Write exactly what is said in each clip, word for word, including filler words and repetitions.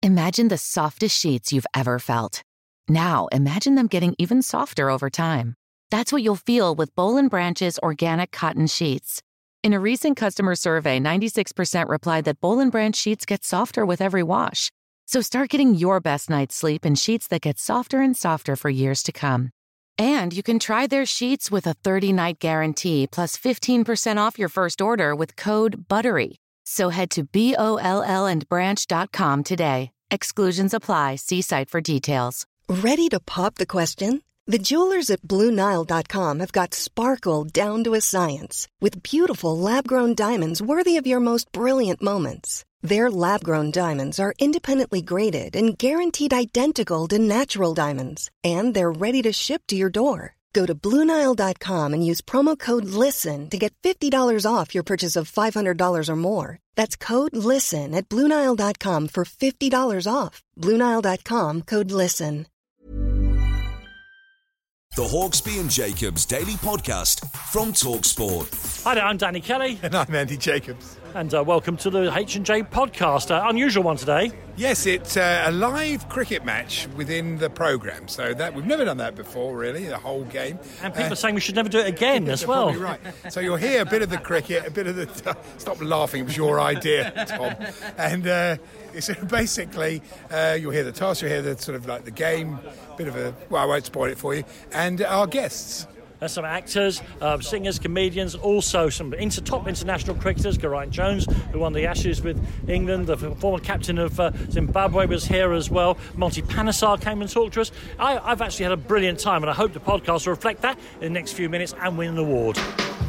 Imagine the softest sheets you've ever felt. Now, imagine them getting even softer over time. That's what you'll feel with Boll and Branch's organic cotton sheets. In a recent customer survey, ninety-six percent replied that Boll and Branch sheets get softer with every wash. So start getting your best night's sleep in sheets that get softer and softer for years to come. And you can try their sheets with a thirty-night guarantee plus fifteen percent off your first order with code BUTTERY. So head to B O L L and branch dot com today. Exclusions apply. See site for details. Ready to pop the question? The jewelers at Blue Nile dot com have got sparkle down to a science with beautiful lab-grown diamonds worthy of your most brilliant moments. Their lab-grown diamonds are independently graded and guaranteed identical to natural diamonds, and they're ready to ship to your door. Go to Blue Nile dot com and use promo code LISTEN to get fifty dollars off your purchase of five hundred dollars or more. That's code LISTEN at Blue Nile dot com for fifty dollars off. Blue Nile dot com, code LISTEN. The Hawksbee and Jacobs Daily Podcast from TalkSport. Hi there, I'm Danny Kelly. And I'm Andy Jacobs. And uh, welcome to the H and J Podcast. Uh, unusual one today. Yes, it's uh, a live cricket match within the programme. So that we've never done that before, really, the whole game. And people uh, are saying we should never do it again as well. Right. So you'll hear a bit of the cricket, a bit of the... Stop laughing, it was your idea, Tom. And uh, it's basically, uh, you'll hear the toss, you'll hear the sort of like the game, bit of a... Well, I won't spoil it for you. And our guests... There's some actors, uh, singers, comedians, also some inter- top international cricketers. Geraint Jones, who won the Ashes with England, the former captain of uh, Zimbabwe, was here as well. Monty Panesar came and talked to us. I, I've actually had a brilliant time, and I hope the podcast will reflect that in the next few minutes and win an award.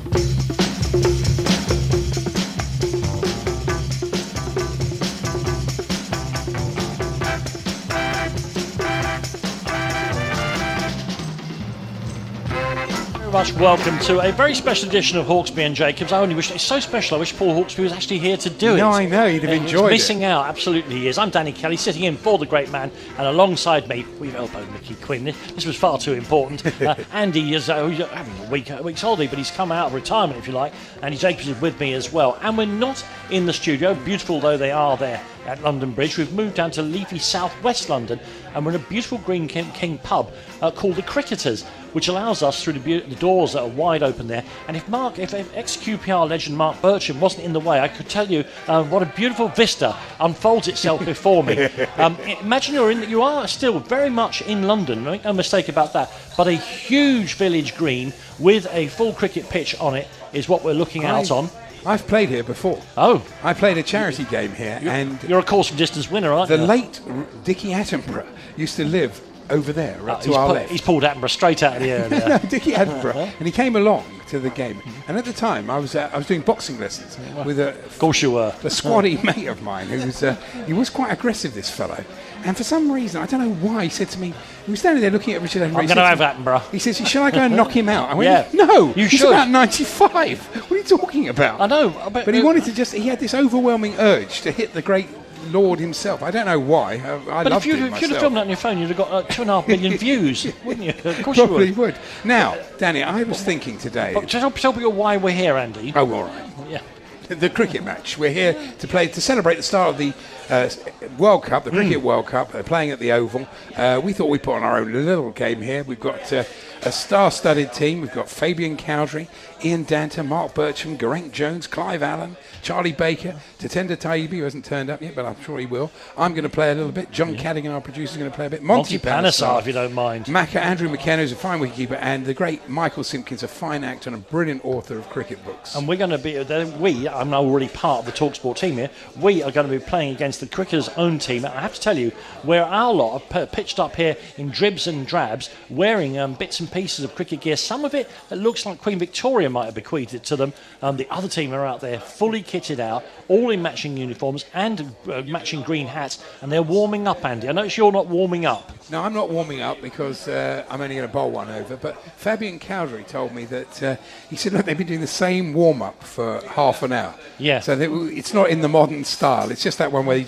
Much welcome to a very special edition of Hawksbee and Jacobs. I only wish it's so special. I wish Paul Hawksbee was actually here to do it. No, I know you'd have uh, enjoyed he's missing it. out. Absolutely, he is. I'm Danny Kelly, sitting in for the great man, and alongside me, we've elbowed Mickey Quinn. This was far too important. Uh, Andy is uh, having a week, a week's holiday, but he's come out of retirement, if you like. Andy Jacobs is with me as well, and we're not in the studio, beautiful though they are there at London Bridge. We've moved down to leafy southwest London, and we're in a beautiful Green King, King pub uh, called the Cricketers, which allows us through the, be- the doors that are wide open there. And if Mark, if, if ex-Q P R legend Mark Bircham wasn't in the way, I could tell you uh, what a beautiful vista unfolds itself before me. Um, imagine you're in, you are still very much in London, make no mistake about that. But a huge village green with a full cricket pitch on it is what we're looking out I, on. I've played here before. Oh, I played a charity game here, you're, and you're a course from distance winner, aren't the you? The late Dickie Attenborough used to live over there, right uh, to our pu- left. He's pulled Attenborough straight out of the air there. No, Dickie Attenborough, and he came along to the game. And at the time, I was uh, I was doing boxing lessons with a, of course you were, a squatty mate of mine who was uh, he was quite aggressive, this fellow. And for some reason, I don't know why, he said to me, he was standing there looking at Richard Attenborough. I'm going to have Attenborough. He says, shall I go and knock him out? I went, yeah. no, you he's should. about ninety-five. What are you talking about? I know. But, but he wanted to just, he had this overwhelming urge to hit the great Lord himself. I don't know why. I, I but loved if you'd, him if you'd have myself. filmed that on your phone, you'd have got uh, two and a half million views, wouldn't you? Of course Probably you would. would. Now, Danny, I was thinking today... But tell, tell people why we're here, Andy. Oh, all right. Yeah. The cricket match. We're here to play to celebrate the start of the uh, World Cup, the Cricket mm. World Cup, uh, playing at the Oval. Uh, we thought we'd put on our own little game here. We've got uh, a star-studded team. We've got Fabian Cowdrey, Ian Danter, Mark Bircham, Geraint Jones, Clive Allen, Charlie Baker, Tatenda Taibbi, who hasn't turned up yet, but I'm sure he will. I'm going to play a little bit. John yeah. Cadogan, our producer, is going to play a bit. Monty, Monty Panesar, if you don't mind. Macca, Andrew McKenna, who's a fine wicketkeeper, and the great Michael Simpkins, a fine actor and a brilliant author of cricket books. And we're going to be, we, I'm already part of the TalkSport team here, we are going to be playing against the cricketers' own team. And I have to tell you, where our lot are p- pitched up here in dribs and drabs, wearing um, bits and pieces of cricket gear, some of it that looks like Queen Victoria might have bequeathed it to them. Um, the other team are out there fully kitted out, all in matching uniforms and uh, matching green hats, and they're warming up, Andy. I notice you're not warming up. No, I'm not warming up because uh, I'm only going to bowl one over, but Fabian Cowdrey told me that uh, he said, look, they've been doing the same warm-up for half an hour. Yeah. So they, it's not in the modern style. It's just that one where he just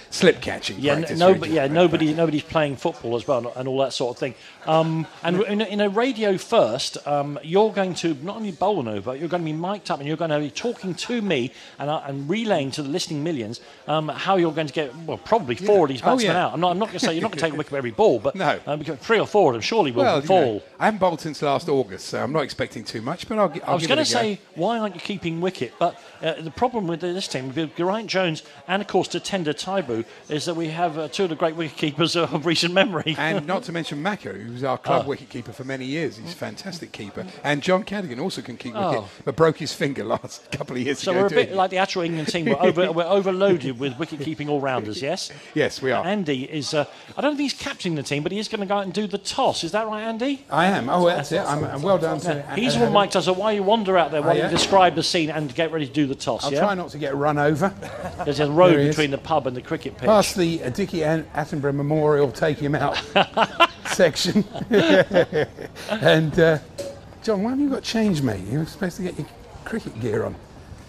slip catching Yeah, practice. no, really. yeah, nobody, nobody's playing football as well, and all that sort of thing. Um, and in a, in a radio first, um, you're going to not only bowl an over, you're going to be mic'd up, and you're going to be talking to me and, uh, and relaying to the listening millions um, how you're going to get well, probably four yeah. of these batsmen oh, yeah. out. I'm not, I'm not going to say you're not going to take a wicket every ball, but no. um, three or four of them surely will well, fall. You know, I haven't bowled since last August, so I'm not expecting too much. But I'll, I'll I was going to say, why aren't you keeping wicket? But uh, the problem with this team, with Geraint Jones and of course Tatenda Taibu, is that we have uh, two of the great wicket keepers of recent memory. And not to mention Macca, who's our club oh. wicket keeper for many years. He's a fantastic keeper. And John Cadogan also can keep oh. wicket, but broke his finger last couple of years so ago. So we're a bit he? like the actual England team. We're, over, we're overloaded with wicket keeping all rounders. Yes. Yes, we are. Andy is. Uh, I don't think he's captaining the team, but he is going to go out and do the toss. Is that right, Andy? I am. Oh, that's it. I'm, I'm well done. To, yeah. He's the one mic'd us. So why you wander out there while oh, yeah? you describe the scene and get ready to do the toss? I'll yeah? try not to get run over. There's a road between the pub and the cricket pitch. Past the uh, Dickie Attenborough Memorial, take him out section. and uh, John, why have you got change, mate? You were supposed to get your cricket gear on.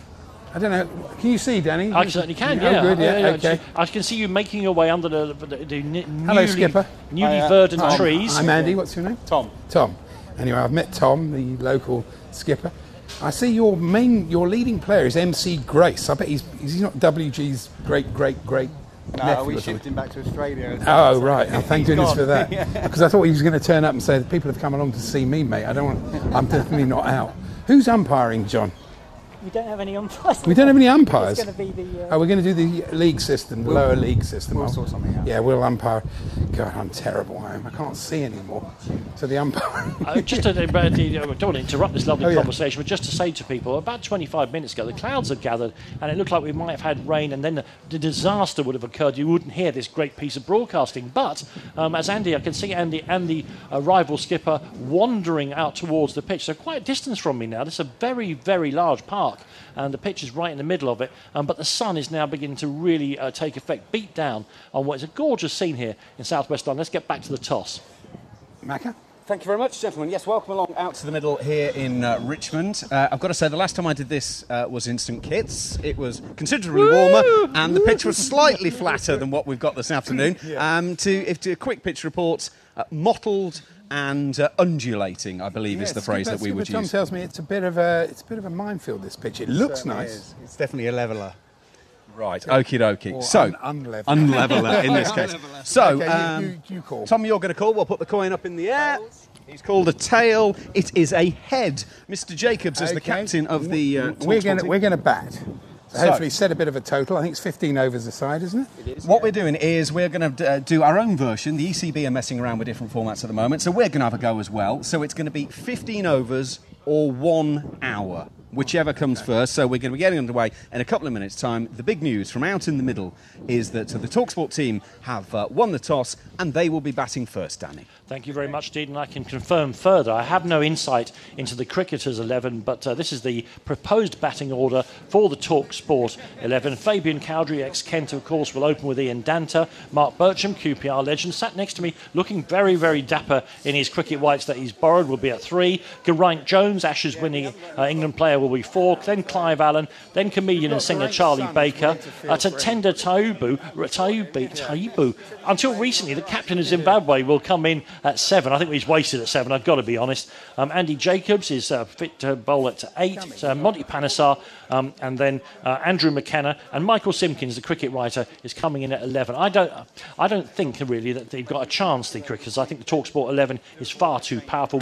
I don't know. Can you see, Danny? I certainly can. Oh, yeah. good. Yeah. yeah, yeah. Okay. I can see you making your way under the, the, the newly, Hello, Skipper. newly Hi, uh, verdant Tom. trees. I'm Andy. What's your name? Tom. Tom. Anyway, I've met Tom, the local skipper. I see your main, your leading player is M C Grace. I bet he's he's not W G's great, great, great. No, we shipped him back to Australia. Oh, right. Oh, thank goodness gone. for that. Because I thought he was going to turn up and say, people have come along to see me, mate. I don't want. I'm definitely not out. Who's umpiring, John? We don't have any umpires. We don't have any umpires? It's going to be the... Uh, oh, we're going to do the league system, the we'll, lower league system. We'll sort something out. Yeah, we'll umpire. God, I'm terrible. I am. I can't see anymore. So the umpire... uh, just to, uh, I don't want to interrupt this lovely oh, yeah. conversation, but just to say to people, about twenty-five minutes ago, the clouds had gathered, and it looked like we might have had rain, and then the, the disaster would have occurred. You wouldn't hear this great piece of broadcasting. But, um, as Andy, I can see Andy and the uh, rival skipper wandering out towards the pitch. So quite a distance from me now. This is a very, very large park, and the pitch is right in the middle of it, um, but the sun is now beginning to really uh, take effect, beat down on what is a gorgeous scene here in southwest London. Let's get back to the toss. Macca? Thank you very much, gentlemen. Yes, welcome along out to the middle here in uh, Richmond. Uh, I've got to say, the last time I did this uh, was in St Kitts. It was considerably Woo! warmer, and the pitch was slightly flatter than what we've got this afternoon. yeah. um, to, if to a quick pitch report, uh, mottled and uh, undulating, I believe, yes, is the phrase that we would Tom use. Tom tells me it's a bit of a it's a bit of a minefield. This pitch. It, it looks nice. Is. It's definitely a leveller. Right. Okie dokie. Or so un- unleveler. unleveler in this case. So, okay, um, you, you, you call. Tom, you're going to call. We'll put the coin up in the air. He's called a tail. It is a head. Mister Jacobs is okay. the captain of the. Uh, we're going we're going to bat. So hopefully set a bit of a total. I think it's fifteen overs a side, isn't it? It is. What yeah. we're doing is we're going to uh, do our own version. The E C B are messing around with different formats at the moment, so we're going to have a go as well. So it's going to be fifteen overs or one hour, whichever comes first. So we're going to be getting underway in a couple of minutes' time. The big news from out in the middle is that the TalkSport team have uh, won the toss and they will be batting first, Danny. Thank you very much, Dean, and I can confirm further. I have no insight into the cricketers' eleven, but uh, this is the proposed batting order for the TalkSport eleven. Fabian Cowdrey, ex-Kent, of course, will open with Ian Danter. Mark Bircham, Q P R legend, sat next to me, looking very, very dapper in his cricket whites that he's borrowed, will be at three. Geraint Jones, Ashes-winning uh, England player, will be four. Then Clive Allen, then comedian and singer Charlie Baker. Uh, Tatenda Taibu, Taibu, Taibu. Until recently, the captain of Zimbabwe will come in at seven. I think he's wasted at seven, I've got to be honest. Um, Andy Jacobs is uh, fit to bowl at eight. Uh, Monty Panesar, um, and then uh, Andrew McKenna and Michael Simpkins, the cricket writer, is coming in at eleven. I don't, I don't think really that they've got a chance, the cricketers. I think the TalkSport eleven is far too powerful.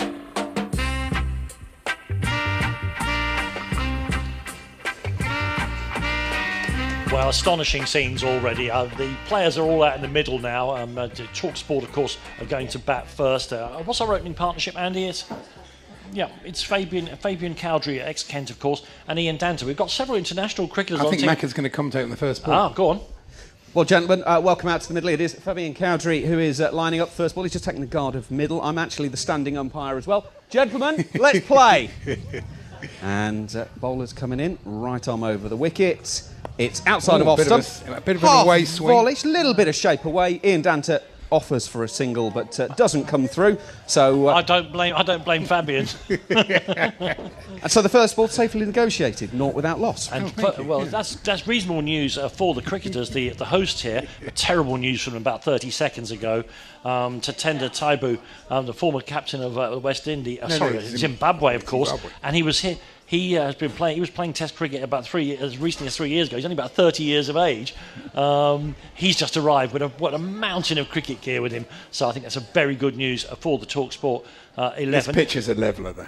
Well, astonishing scenes already. Uh, the players are all out in the middle now. Um, uh, TalkSport, of course, are going to bat first. Uh, what's our opening partnership, Andy? It's, yeah, it's Fabian Fabian Cowdrey, ex-Kent, of course, and Ian Danter. We've got several international cricketers I on think team. Macca's going to commentate on the first ball. Ah, go on. Well, gentlemen, uh, welcome out to the middle. It is Fabian Cowdrey who is uh, lining up first ball. He's just taking the guard of middle. I'm actually the standing umpire as well. Gentlemen, let's play. And uh, bowler's coming in, right arm over the wicket. It's outside Ooh, of off bit stump. Of a, a bit of an away swing. Volley, a little bit of shape away. Ian Danter offers for a single, but uh, doesn't come through. So uh, I don't blame I don't blame Fabian. and so the first ball safely negotiated, naught without loss. And for, well, that's that's reasonable news uh, for the cricketers, the the host here. Terrible news from about thirty seconds ago. Um, Tatenda Taibu, um, the former captain of uh, West Indies, uh, no, sorry, no, Zimbabwe, Zimbabwe, of course, Zimbabwe. and he was here. He uh, has been playing. He was playing Test cricket about three as recently as three years ago. He's only about thirty years of age. Um, he's just arrived with a, what a mountain of cricket gear with him. So I think that's a very good news for the TalkSport uh, eleven. This pitch is a leveler, though.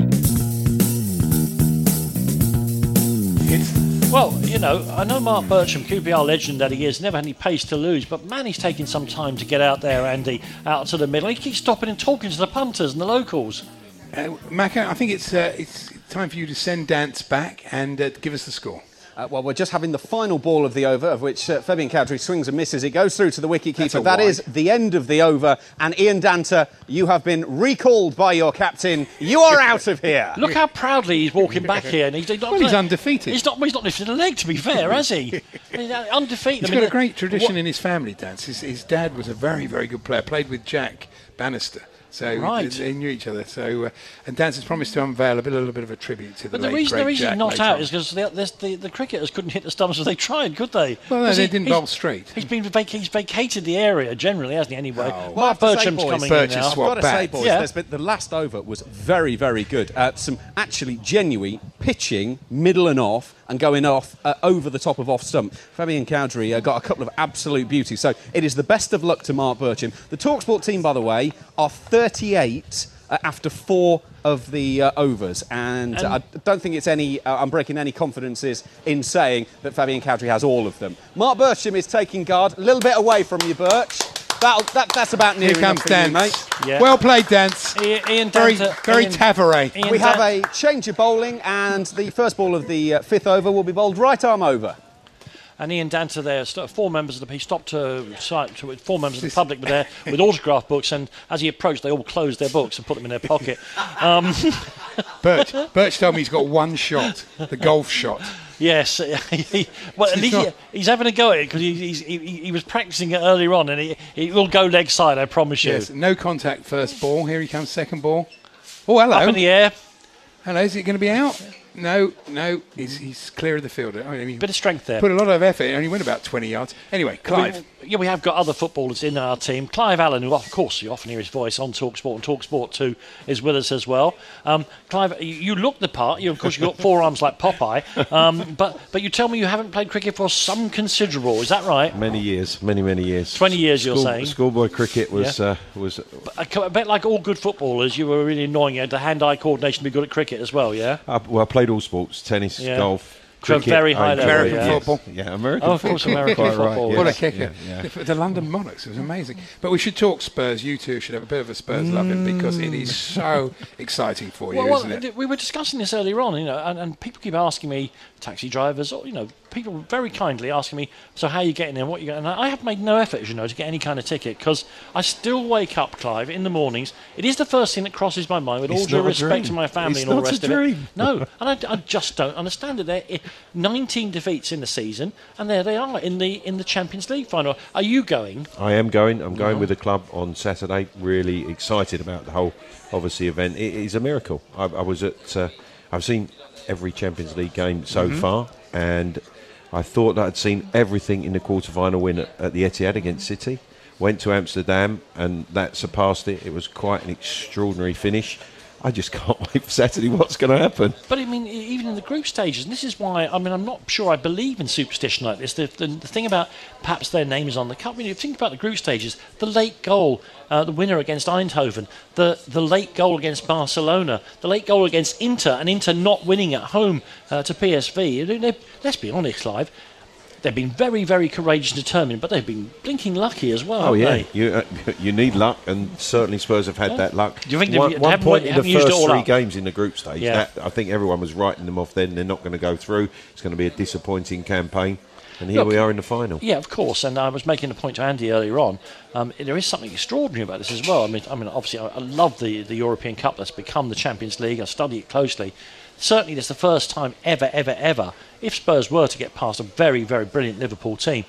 It's Well, you know, I know Mark Bircham, Q P R legend that he is, never had any pace to lose, but man, he's taking some time to get out there, Andy, out to the middle. He keeps stopping and talking to the punters and the locals. Uh, Macca, I think it's uh, it's time for you to send Dance back and uh, give us the score. Uh, well, we're just having the final ball of the over, of which uh, Fabian Cowdrey swings and misses. It goes through to the wicketkeeper. That is the end of the over. And Ian Danter, you have been recalled by your captain. You are out of here. Look how proudly he's walking back here. And he's, he's not, Well, he's undefeated. He's not, he's not lifted a leg, to be fair, has he? He's undefeated. He's I mean, got a great tradition what- in his family, Dance. His, his dad was a very, very good player. Played with Jack Bannister. So Right. they knew each other. So uh, and Dance has promised to unveil a, bit, a little bit of a tribute to the But the late reason, great the reason Jack he's not later out on. is because the, the, the, the cricketers couldn't hit the stumps if they tried, could they? Well, no, 'Cause they he- didn't he's- bowl straight. He's been vac- he's vacated the area generally, hasn't he? Anyway, Oh. Well, I Mark have to say, Bircham's boys, coming Birch in is now. swap- I've got to say, bats. boys, Yeah. there's been, the last over was very, very good. Uh, some actually genuine pitching, middle and off, and going off uh, over the top of off stump. Fabian Cowdrey uh, got a couple of absolute beauties. So it is the best of luck to Mark Bircham. The TalkSport team, by the way, are thirty-eight uh, after four of the uh, overs, and, And- uh, I don't think it's any. Uh, I'm breaking any confidences in saying that Fabian Cowdrey has all of them. Mark Bircham is taking guard, a little bit away from you, Birch. That'll, that, that's about near Here enough comes for you, Dance. mate. Yeah. Well played, Dance. Ian, Ian Very, Danter, very Ian- Tavares. Ian We have Dan- a change of bowling, and the first ball of the uh, fifth over will be bowled right arm over. And Ian Danter there, st- four members of the he stopped to, sight- to four members of the public were there with autograph books, and as he approached, they all closed their books and put them in their pocket. Um, Birch, Birch told me he's got one shot, the golf shot. yes, he, well, at He's least not- he, he's having a go at it because he, he's, he, he was practicing it earlier on, and he, he will go leg side, I promise you. Yes, no contact first ball. Here he comes, second ball. Oh, hello. Up in the air, Hello, is it going to be out? No, no, he's, he's clear of the field. I mean, bit of strength there. put a lot of effort. He only went about twenty yards. Anyway, Clive. We, yeah, we have got other footballers in our team. Clive Allen, who of course you often hear his voice on TalkSport, and TalkSport two is with us as well. Um, Clive, you, you look the part. You, of course, you've got forearms like Popeye. Um, but but you tell me you haven't played cricket for some considerable. Is that right? Many years, many many years. twenty years, you're School- saying? Schoolboy cricket was Yeah. uh, was A, a bit like all good footballers, you were really annoying. You had the hand-eye coordination to be good at cricket as well, yeah? uh, well. I played all sports: tennis, Yeah. golf, To a cricket. very high I level, enjoyed- American yes. football. Yeah, American Oh, of course, football. American Quite football, Right, What a yes. kicker. Yeah, yeah. The London Monarchs, it was amazing. But we should talk Spurs. You two should have a bit of a Spurs loving because it is so exciting for you, Well, well, isn't it? th- we were discussing this earlier on, you know, and, and people keep asking me, taxi drivers, or you know, people very kindly asking me, so how are you getting there, what you getting? And I have made no effort, as you know, to get any kind of ticket because I still wake up, Clive, in the mornings. It is the first thing that crosses my mind, with It's all due not a respect dream. to my family It's and all the not a rest of dream. it. No, and I, I just don't understand it. There, are nineteen defeats in the season, and there they are in the in the Champions League final. Are you going? I am going. I'm going with the club on Saturday. Really excited about the whole, obviously, event. It is a miracle. I, I was at. Uh, I've seen every Champions League game so Mm-hmm. far, and I thought that I'd seen everything in the quarter-final win at, at the Etihad against City. Went to Amsterdam, and that surpassed it. It was quite an extraordinary finish. I just can't wait for Saturday. What's going to happen? But I mean, e- even in the group stages, and this is why, I mean, I'm not sure I believe in superstition like this. The, the, the thing about perhaps their names on the cup, when you think about the group stages, the late goal, uh, the winner against Eindhoven, the, the late goal against Barcelona, the late goal against Inter, and Inter not winning at home uh, to P S V. They- they- Let's be honest, Clive. They've been very, very courageous and determined, but they've been blinking lucky as well, Oh haven't yeah, they? you uh, you need luck, and certainly Spurs have had that luck. Do you think one, they've- one haven't- point in the haven't used it first all three up? games in the group stage? Yeah. That, I think everyone was writing them off. Then they're not going to go through. It's going to be a disappointing campaign, and here Look, we are in the final. Yeah, of course. And I was making a point to Andy earlier on. Um, there is something extraordinary about this as well. I mean, I mean, obviously, I, I love the, the European Cup that's become the Champions League. I study it closely. Certainly, this is the first time ever, ever, ever, if Spurs were to get past a very, very brilliant Liverpool team,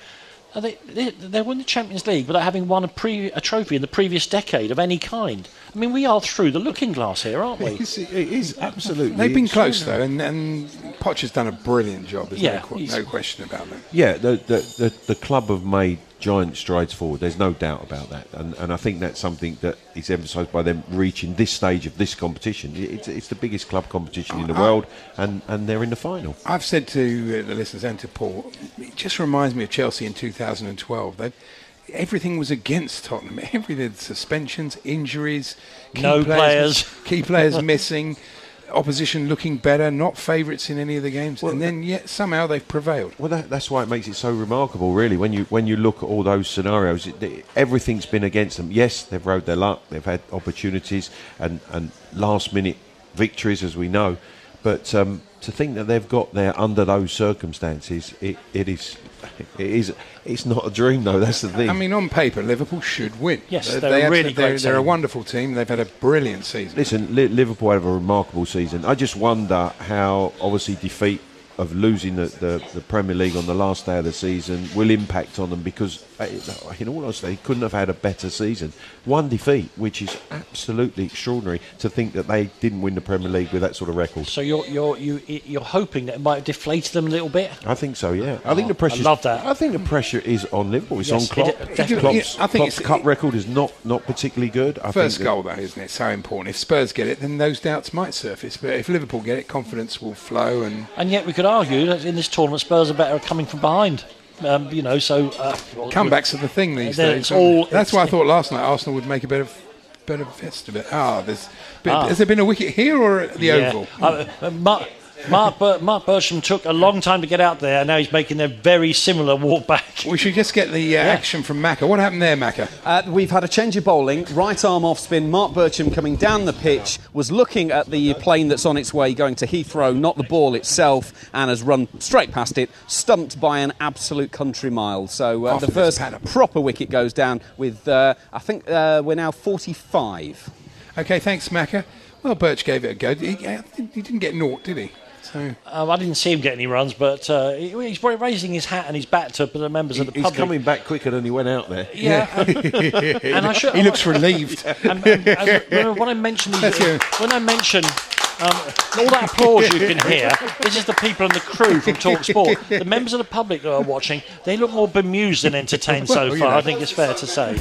Are they, they, they won the Champions League without having won a, pre, a trophy in the previous decade of any kind. I mean, we are through the looking glass here, aren't we? It is absolutely. They've been close, though, and, and Poch's done a brilliant job. There's Yeah, no, no question about that. Yeah, the, the, the, the club have made giant strides forward. There's no doubt about that. And, and I think that's something that is emphasised by them reaching this stage of this competition. It's, it's the biggest club competition in the I, world, and, and they're in the final. I've said to uh, the listeners and to Paul, it just reminds me of Chelsea in two thousand twelve. They, everything was against Tottenham. Everything, suspensions, injuries, key No players. key players missing, opposition looking better, not favourites in any of the games, Well, and then yet somehow they've prevailed. Well, that, that's why it makes it so remarkable, really. When you when you look at all those scenarios, it, it, everything's been against them. Yes, they've rode their luck, they've had opportunities and, and last-minute victories, as we know. But um, to think that they've got there under those circumstances, it, it is, it is, it's not a dream, though. That's the thing. I mean, on paper, Liverpool should win. Yes, They- they're they a really absolutely- they're, great they're a team. wonderful team. They've had a brilliant season. Listen, Li- Liverpool have a remarkable season. I just wonder how, obviously, defeat of losing the, the, the Premier League on the last day of the season will impact on them, because, uh, in all honesty, they couldn't have had a better season. One defeat, which is absolutely extraordinary to think that they didn't win the Premier League with that sort of record. So you're you're you, you're hoping that it might have deflated them a little bit. I think so, yeah. I think the pressure. love that. I think the pressure is on Liverpool. It's Yes, on Klopp. it- definitely. Klopp's, Yeah, I think Klopp's it's- cup it- record is not, not particularly good. I First think that- goal, though, isn't it? So important. If Spurs get it, then those doubts might surface. But if Liverpool get it, confidence will flow. And And yet we could argue that in this tournament, Spurs are better at coming from behind. Um, you know, so uh, comebacks are the thing these Then days. it's aren't all- they? That's it's- why I thought last night Arsenal would make a bit of bit of fist of it. Ah, there's. Bit, Ah. Has there been a wicket here or at the yeah. Oval? Uh, uh, Mark, Mark, Bur- Mark Bersham took a long time to get out there, and now he's making a very similar walk back. We should just get the uh, action from Macca. What happened there, Macca? Uh, we've had a change of bowling. Right arm off spin. Mark Bircham coming down the pitch was looking at the plane that's on its way going to Heathrow, not the ball itself, and has run straight past it, stumped by an absolute country mile. So uh, Off the this first paddock. proper wicket goes down with, uh, I think uh, we're now forty-five. Okay, thanks, Macca. Well, Birch gave it a go. He, he didn't get naught, did he? So Um, I didn't see him get any runs, but uh, he- he's raising his hat and his bat to the members of the He's public. coming back quicker than he went out there. Yeah, and, and I should, he looks relieved. And, and, and when, when I mentioned these, when I mention um, all that applause you can hear, this is the people and the crew from Talk Sport. The members of the public that are watching, they look more bemused than entertained so Well, you far. know. I think it's fair to say.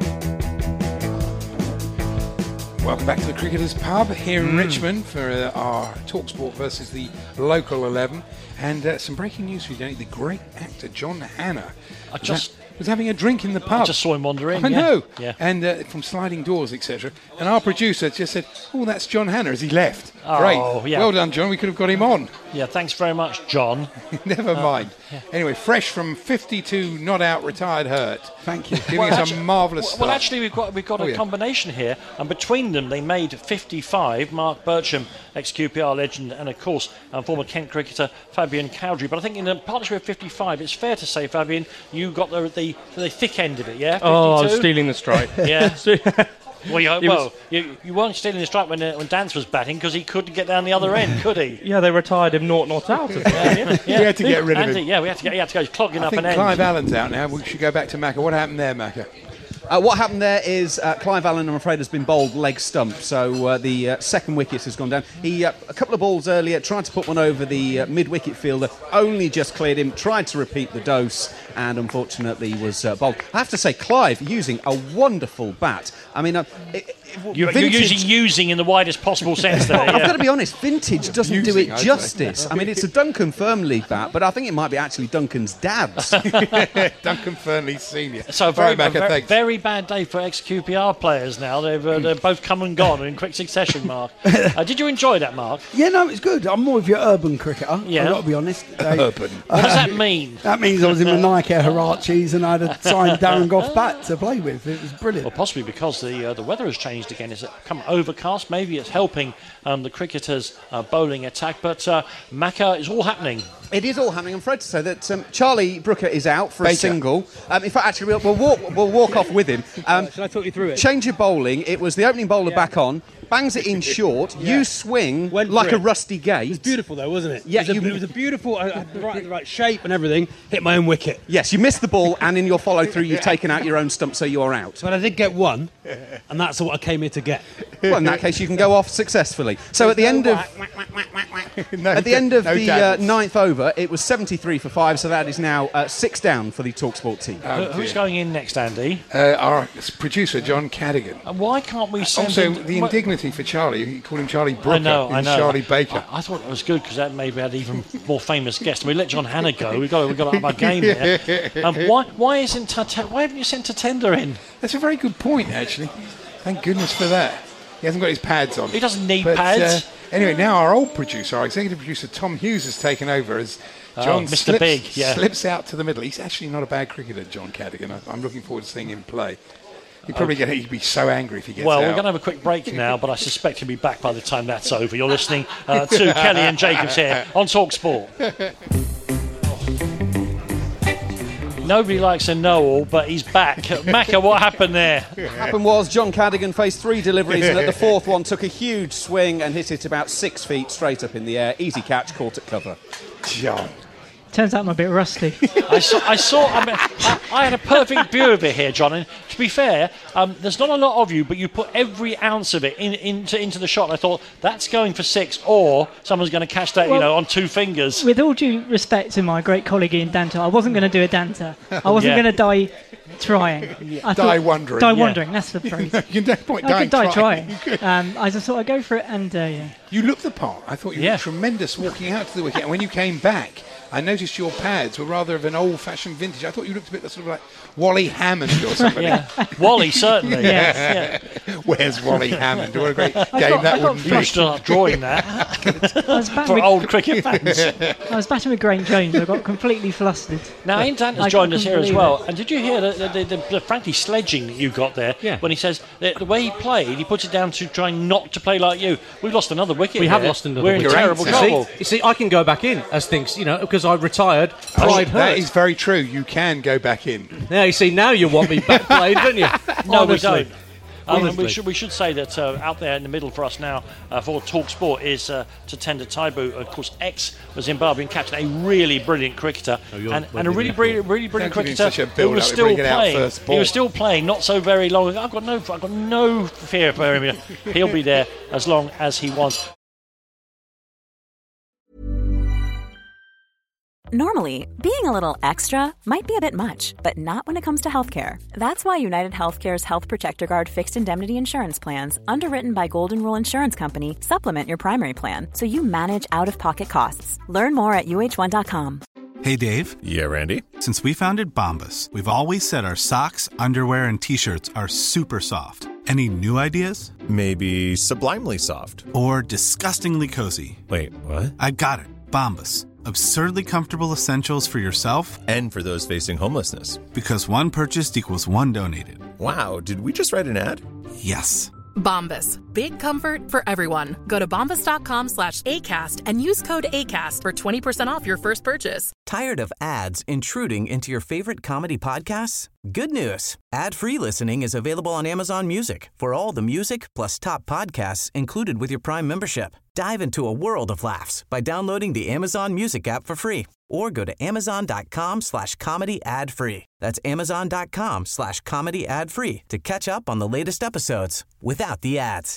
Welcome back to the Cricketers Pub here in Richmond for uh, our Talksport versus the local eleven. And uh, some breaking news for you, Danny. The great actor John Hannah I just- was, ha- was having a drink in the pub. I just saw him wander in. I yeah. know. Yeah. And uh, from sliding doors, et cetera. And our producer just said, "Oh, that's John Hannah," as he left. Oh, Great. yeah. Well done, John. We could have got him on. Yeah, thanks very much, John. Never mind. Anyway, fresh from fifty-two not out, retired hurt. Thank you. Giving Well, us actually- a marvellous Well, start. actually, we've got we've got Oh, a yeah. combination here, and between them, they made fifty-five. Mark Bircham, ex-Q P R legend, and of course, um, former Kent cricketer Fabian Cowdrey. But I think in the partnership of fifty-five, it's fair to say, Fabian, you got the the, the thick end of it, yeah? Oh, I was fifty-two? stealing the strike. Yeah. Well, you, It well was- you, you weren't stealing the strike when uh, when Dance was batting because he couldn't get down the other end, could he? Yeah, they retired him naught not out. As well. Yeah, yeah. We had to get rid of Andy, him. Yeah, we had to get. He had to go clogging I up think an end. Clive Allen's out now. We should go back to Macca. What happened there, Macca? Uh, what happened there is uh, Clive Allen, I'm afraid, has been bowled leg stump, so uh, the uh, second wicket has gone down. He uh, a couple of balls earlier tried to put one over the uh, mid-wicket fielder, only just cleared him, tried to repeat the dose, and unfortunately was uh, bowled. I have to say, Clive using a wonderful bat. I mean, uh, it, it, You're, you're vintage- using using in the widest possible sense there. I've Yeah. got to be honest, vintage doesn't do Using, it I'd say. justice. I mean, it's a Duncan Fernley bat, but I think it might be actually Duncan's dad's. Duncan Fernley Senior. So very, All right, Macca, very, thanks. very bad day for ex-Q P R players now. They've uh, they're both come and gone in quick succession, Mark. Uh, did you enjoy that, Mark? Yeah, no, it's good. I'm more of your urban cricketer. Yeah. I've got to be honest. They- Urban. What does that mean? That means I was in my Nike Hirachis and I had a signed Darren Goff bat to play with. It was brilliant. Well, possibly because the uh, the weather has changed again. It's become overcast. Maybe it's helping um, the cricketers' uh, bowling attack. But uh, Macca, it's all happening. It is all happening. I'm afraid to say that um, Charlie Brooker is out for Baker. a single. Um, in fact, actually, we'll, we'll walk, we'll walk off with him. Um, Should I talk you through it? Change of bowling. It was the opening bowler Yeah. back on. Bangs it in short. Yeah. You swing Went like for a it. rusty gate. It was beautiful, though, wasn't it? Yeah, it was, you- a, it was a beautiful, I had the right, the right shape and everything. Hit my own wicket. Yes, you missed the ball, and in your follow-through, you've taken out your own stump, so you're out. But I did get one, and that's what I came here to get. Well, in that case, you can go off successfully. So at the end of No, at the end of no the uh, daggers. ninth over, it was seventy-three for five. So that is now uh, six down for the TalkSport team. Oh, Who- Who's dear. going in next, Andy? Uh, our producer, John Cadigan. And why can't we send Also, him... the what- indignity for Charlie, he called him Charlie Brooker I know, I and know. Charlie Baker. I, I thought it was good because that maybe had even more famous guests. We let John Hannah go. We've got, we've got to up our game here. Um, why, why isn't Tata- Why haven't you sent Tatenda in? That's a very good point, actually. Thank goodness for that. He hasn't got his pads on. He doesn't need But, pads. Uh, anyway, now our old producer, our executive producer, Tom Hughes, has taken over as John Oh, Mister slips, Big, yeah. slips out to the middle. He's actually not a bad cricketer, John Cadigan. I- I'm looking forward to seeing him play. He'd probably get, he'd be so angry if he gets Well, out. we're going to have a quick break now, but I suspect he'll be back by the time that's over. You're listening uh, to Kelly and Jacobs here on Talk Sport. Nobody likes a know-all, but he's back. Macca, what happened there? What happened was John Cadigan faced three deliveries, and at the fourth one took a huge swing and hit it about six feet straight up in the air. Easy catch, caught at cover. John. Turns out I'm a bit rusty. I saw, I, saw I, mean, I, I had a perfect view of it here, John. And to be fair, um, there's not a lot of you, but you put every ounce of it in, into into the shot. And I thought that's going for six, or someone's going to catch that, Well, you know, on two fingers. With all due respect to my great colleague Ian Danter, I wasn't going to do a Danter. I wasn't Yeah. going to die trying. I Die wondering. Die Yeah. wondering, that's the phrase. You can no point I dying could die trying. trying. um, I just thought I'd go for it, and uh, yeah. You looked the part. I thought you Yeah. were tremendous walking out to the wicket. And when you came back, I noticed your pads were rather of an old-fashioned vintage. I thought you looked a bit sort of like Wally Hammond or something. Yeah, Wally certainly. Yes. Yeah. Where's Wally Hammond? What a great game got- that I got would You be. start drawing that I was batting for with, old cricket fans. I was batting with Graeme Jones. I got completely flustered. Now, Ian Danter's I joined us couldn't here as believe well. it. And did you hear the, the, the, the, the frankly sledging that you got there? Yeah. When he says that the way he played, he puts it down to trying not to play like you. We've lost another wicket. We have here. lost another We're wicket. in terrible You You trouble. see, you see, I can go back in as things, you know, because I retired. Oh, Pride that hurt. is very true. You can go back in. Now you see, now you want me back played, don't you? No, Honestly. we don't. Um, and we Honestly. should we should say that uh, out there in the middle for us now uh, for Talk Sport is uh, Tatenda Taibu, of course, ex-Zimbabwean captain, a really brilliant cricketer, Oh, you're and, well and a really brilliant. brilliant, really brilliant Don't give him cricketer such a who build-up was to still bring it out playing. first He ball. was still playing not so very long ago. I've got no, I've got no fear for him. He'll be there as long as he wants. Normally, being a little extra might be a bit much, but not when it comes to healthcare. That's why United Healthcare's Health Protector Guard fixed indemnity insurance plans, underwritten by Golden Rule Insurance Company, supplement your primary plan so you manage out-of-pocket costs. Learn more at U H one dot com. Hey, Dave. Yeah, Randy. Since we founded Bombas, we've always said our socks, underwear, and T-shirts are super soft. Any new ideas? Maybe sublimely soft. Or disgustingly cozy? Wait, what? I got it. Bombas. Absurdly comfortable essentials for yourself And for those facing homelessness. because one purchased equals one donated. Wow, did we just write an ad? Yes. Bombas. Big comfort for everyone. Go to bombas.com slash ACAST and use code ACAST for twenty percent off your first purchase. Tired of ads intruding into your favorite comedy podcasts? Good news. Ad-free listening is available on Amazon Music for all the music plus top podcasts included with your Prime membership. Dive into a world of laughs by downloading the Amazon Music app for free or go to amazon.com slash comedy ad free. That's amazon.com slash comedy ad free to catch up on the latest episodes without the ads.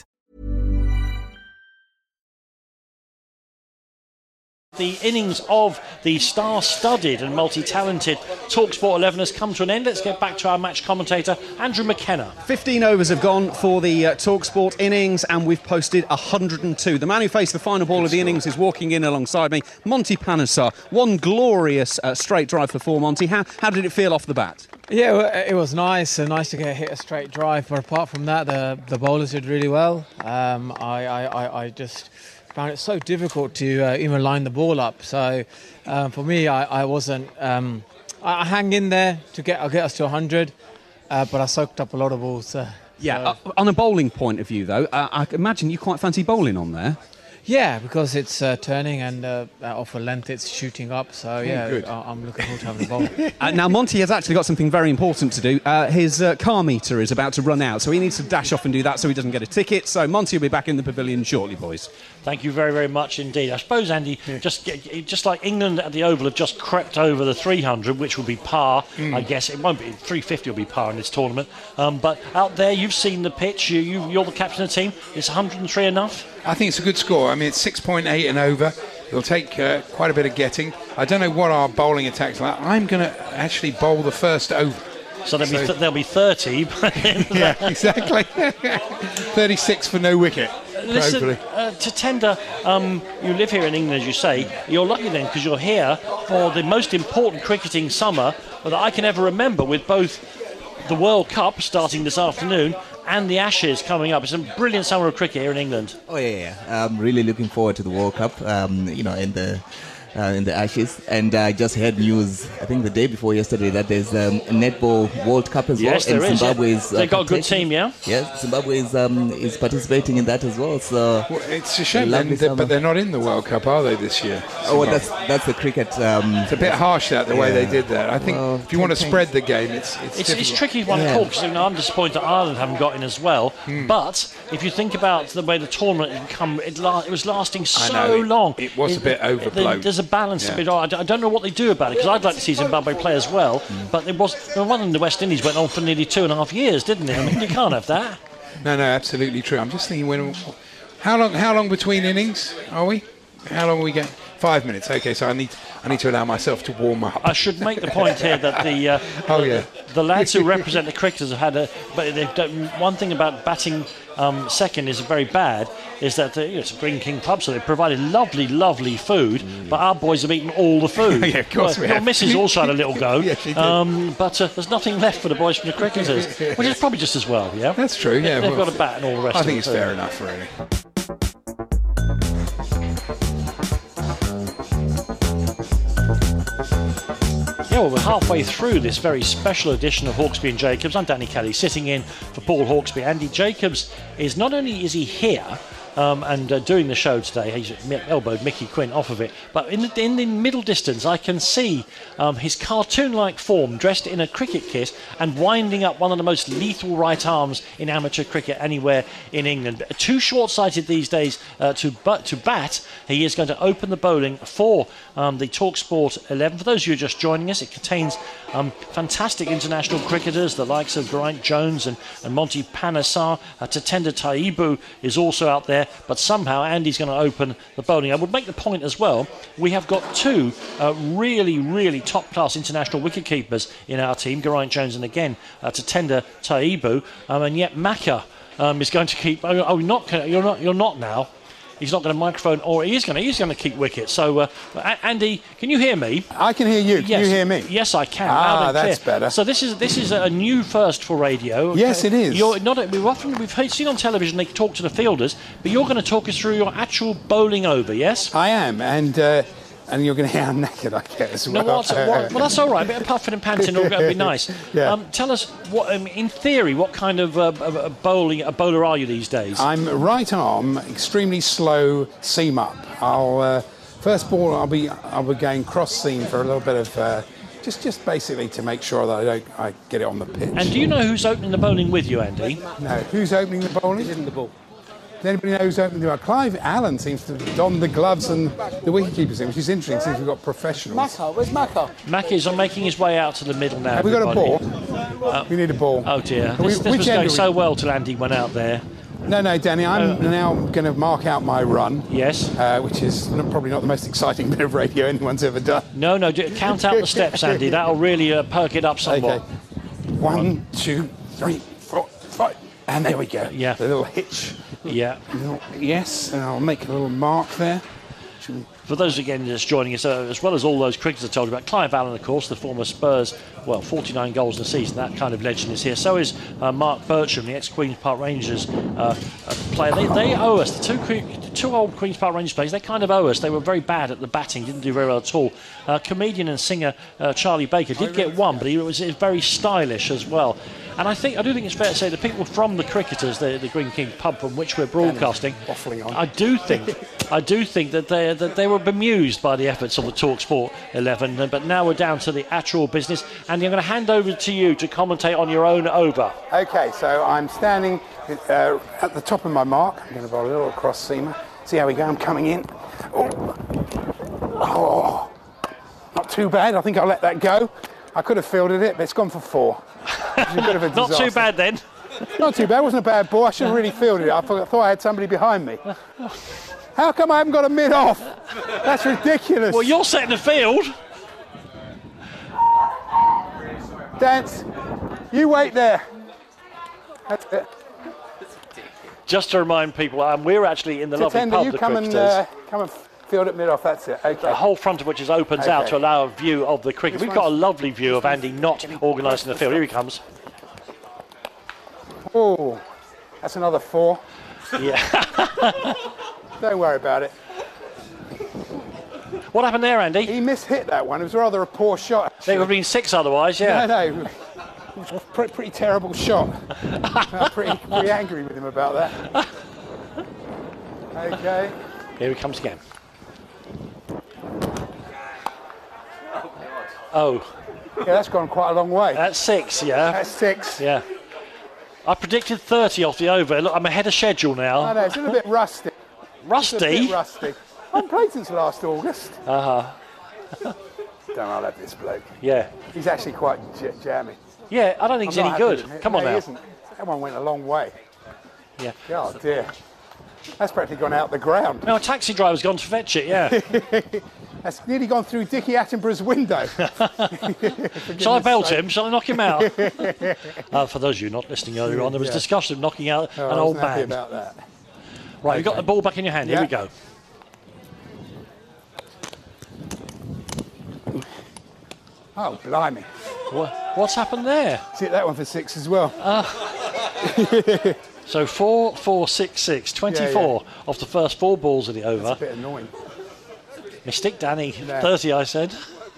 The innings of the star-studded and multi-talented TalkSport eleven has come to an end. Let's get back to our match commentator, Andrew McKenna. fifteen overs have gone for the uh, TalkSport innings, and we've posted one hundred two. The man who faced the final ball of the innings is walking in alongside me, Monty Panesar. One glorious uh, straight drive for four, Monty. How, how did it feel off the bat? Yeah, well, it was nice and nice to get hit a straight drive. But apart from that, the the bowlers did really well. Um, I, I, I, I just found it so difficult to uh, even line the ball up. So um, for me, I, I wasn't. Um, I, I hang in there to get I'll get us to one hundred, uh, but I soaked up a lot of balls. Uh, Yeah, so. uh, on a bowling point of view, though, uh, I imagine you quite fancy bowling on there. Yeah, because it's uh, turning and uh, off a length it's shooting up. So yeah, good. I- I'm looking forward to having the bowl. Uh, now, Monty has actually got something very important to do. Uh, his uh, car meter is about to run out, so he needs to dash off and do that so he doesn't get a ticket. So Monty will be back in the pavilion shortly, boys. Thank you very, very much indeed. I suppose, Andy, just just like England at the Oval have just crept over the three hundred, which will be par, Mm. I guess. It won't be, three fifty will be par in this tournament. Um, but out there, you've seen the pitch. You, you, you're the captain of the team. Is one hundred three enough? I think it's a good score. I mean, it's six point eight and over. It'll take uh, quite a bit of getting. I don't know what our bowling attack's like. I'm going to actually bowl the first over. So there'll, So- be, th- there'll be thirty. by the end of Yeah, that. exactly. thirty-six for no wicket. Listen, hopefully. uh, Tatenda, um, you live here in England, as you say. You're lucky then because you're here for the most important cricketing summer that I can ever remember, with both the World Cup starting this afternoon and the Ashes coming up. It's a brilliant summer of cricket here in England. Oh yeah, yeah. I'm really looking forward to the World Cup. Um, you know, in the uh, in the Ashes, and I just heard news. I think the day before yesterday that there's um, a netball World Cup as Yes, well. there and is, yeah. Zimbabwe is. They've got a good team, yeah. Yeah, Zimbabwe is um, is participating in that as well. So Well, it's a shame, lovely then, that- summer. but they're not in the World Cup, are they, this year? Oh, well, that's that's the cricket. Um, It's a bit harsh that the way yeah. they did that. I think Well, if you want to ten spread the game, it's it's, It's, it's difficult. tricky one Yeah. call because you know, I'm disappointed that Ireland haven't got in as well. But if you think about the way the tournament had come, it, la- it was lasting so know, it- long. it was a bit overblown. There's a balance Yeah. a bit. I d- I don't know what they do about it because I'd like to see Zimbabwe play as well. But it was the one in the West Indies went on for nearly two and a half years, didn't it? I mean, you can't have that. No, no, absolutely true. I'm just thinking, when, how long? How long between innings are we? How long are we getting? Five minutes. Okay, so I need I need to allow myself to warm up. I should make the point here that the uh, Oh, the, yeah. the lads who represent the cricketers have had a. But they've done, one thing about batting um, second is very bad is that uh, you know, it's a Green King pub, so they provided lovely, lovely food. But our boys have eaten all the food. Yeah, of course Well, we your have. missus also had a little go. Yeah, she did. Um, but uh, there's nothing left for the boys from the cricketers, which is probably just as well. Yeah, That's true. Yeah, they've well, got a bat and all the rest. I of think it, it's so- fair enough, really. Yeah, well, we're halfway through this very special edition of Hawksby and Jacobs. I'm Danny Kelly, sitting in for Paul Hawksby. Andy Jacobs is not only is he here um, and uh, doing the show today, he's elbowed Mickey Quinn off of it, but in the, in the middle distance I can see um, his cartoon-like form dressed in a cricket kit and winding up one of the most lethal right arms in amateur cricket anywhere in England. Too short-sighted these days uh, to, but, to bat. He is going to open the bowling for um, the TalkSport eleven. For those of you who are just joining us, it contains um, fantastic international cricketers, the likes of Geraint Jones and, and Monty Panesar. Uh, Tatenda Taibu is also out there, but somehow Andy's going to open the bowling. I would make the point as well, we have got two uh, really, really top-class international wicket-keepers in our team, Geraint Jones and again uh, Tatenda Taibu, um, and yet Macca um, is going to keep... Oh, oh not, you're not, you're not now. He's not going to microphone, or he is going to. He's going to keep wicket. So, uh, A- Andy, can you hear me? I can hear you. Can yes. you hear me? Yes, I can. Ah, loud and that's clear. better. So this is this is a new first for radio. Yes, it is. You're not. We've often we've heard- seen on television they talk to the fielders, but you're going to talk us through your actual bowling over. Yes. I am, and uh, and you're going to hear how naked I get as No, well. what's, what, well, that's all right. A bit of puffing and panting will be nice. Yeah. Um, tell us, what, um, in theory, what kind of uh, a, a bowling a bowler are you these days? I'm right arm, extremely slow seam up. I'll uh, first ball. I'll be I'll be going cross seam for a little bit of uh, just just basically to make sure that I don't I get it on the pitch. And do you know who's opening the bowling with you, Andy? No, who's opening the bowling? He's in the ball. Does anybody know who's opening the bowling? Clive Allen seems to don the gloves and the wicketkeepers in, which is interesting since we've got professionals. Macca, where's Macca? Mack is on making his way out to the middle now. Have we got a everybody. ball? Uh, we need a ball. Oh dear, We- this, this which was end going are we- so well till Andy went out there. No, no, Danny, I'm Uh, now going to mark out my run. Yes. Uh, which is not, probably not the most exciting bit of radio anyone's ever done. No, no, do, count out the steps, Andy. That'll really uh, perk it up somewhat. Okay. One, two, three, four, five. And there we go. Yeah. The little hitch. Yeah. Little, yes, and I'll make a little mark there. Should we- For those again just joining us, uh, as well as all those cricketers I told you about, Clive Allen, of course, the former Spurs, well, forty-nine goals in a season, that kind of legend is here. So is uh, Mark Bircham, the ex-Queen's Park Rangers uh, uh, player. They, they owe us, the two, que- the two old Queen's Park Rangers players, they kind of owe us. They were very bad at the batting, didn't do very well at all. Uh, comedian and singer uh, Charlie Baker did get one, but he was, he was very stylish as well. And I think I do think it's fair to say the people from the Cricketers, the, the Green King pub from which we're broadcasting, waffling on. I do think I do think that they that they were bemused by the efforts of the TalkSport eleven. But now we're down to the actual business, and I'm going to hand over to you to commentate on your own over. Okay, so I'm standing uh, at the top of my mark. I'm going to bowl a little cross seamer. See how we go. I'm coming in. Oh. oh, not too bad. I think I'll let that go. I could have fielded it, but it's gone for four. It's a bit of a Not too bad then. Not too bad. It wasn't a bad ball. I should have really fielded it. I thought, I thought I had somebody behind me. How come I haven't got a mid off? That's ridiculous. Well, you're setting the field. Dance. You wait there. That's it. Just to remind people, um, we're actually in the lovely Tender, pub, you the come and, Cricketers. uh, come and field at mid off, that's it. Okay. The whole front of which is opens Okay. out to allow a view of the cricket. This We've got a one's- lovely view of Andy not organising the field. Here he comes. Oh, that's another four. Yeah. Don't worry about it. What happened there, Andy? He mishit that one. It was rather a poor shot. They would have been six otherwise, yeah. No, no. It was a pretty, pretty terrible shot. I'm pretty, pretty angry with him about that. Okay. Here he comes again. Oh. Yeah, that's gone quite a long way. That's six, yeah. That's six. Yeah. I predicted thirty off the over. Look, I'm ahead of schedule now. I know, it's a little bit rusty. Rusty? It's a bit rusty. I haven't played since last August. Uh-huh. Don't I'll have this bloke. Yeah. He's actually quite j- jammy. Yeah, I don't think he's I'm any not good. happy with him. Come No, on he now. isn't. That one went a long way. Yeah. Oh dear. That's practically gone out the ground. No, a taxi driver's gone to fetch it, yeah. That's nearly gone through Dickie Attenborough's window. Shall I belt him? Shall I knock him out? uh, for those of you not listening earlier on, there was Yeah. discussion of knocking out Oh, an I old wasn't happy man. about that. Right, you've got the ball back in your hand. Yeah. Here we go. Oh, blimey. What, what's happened there? Hit that one for six as well. So four, four, six, six, twenty-four Yeah, off the first four balls of the over. That's a bit annoying. Mystic Danny, No. thirty, I said.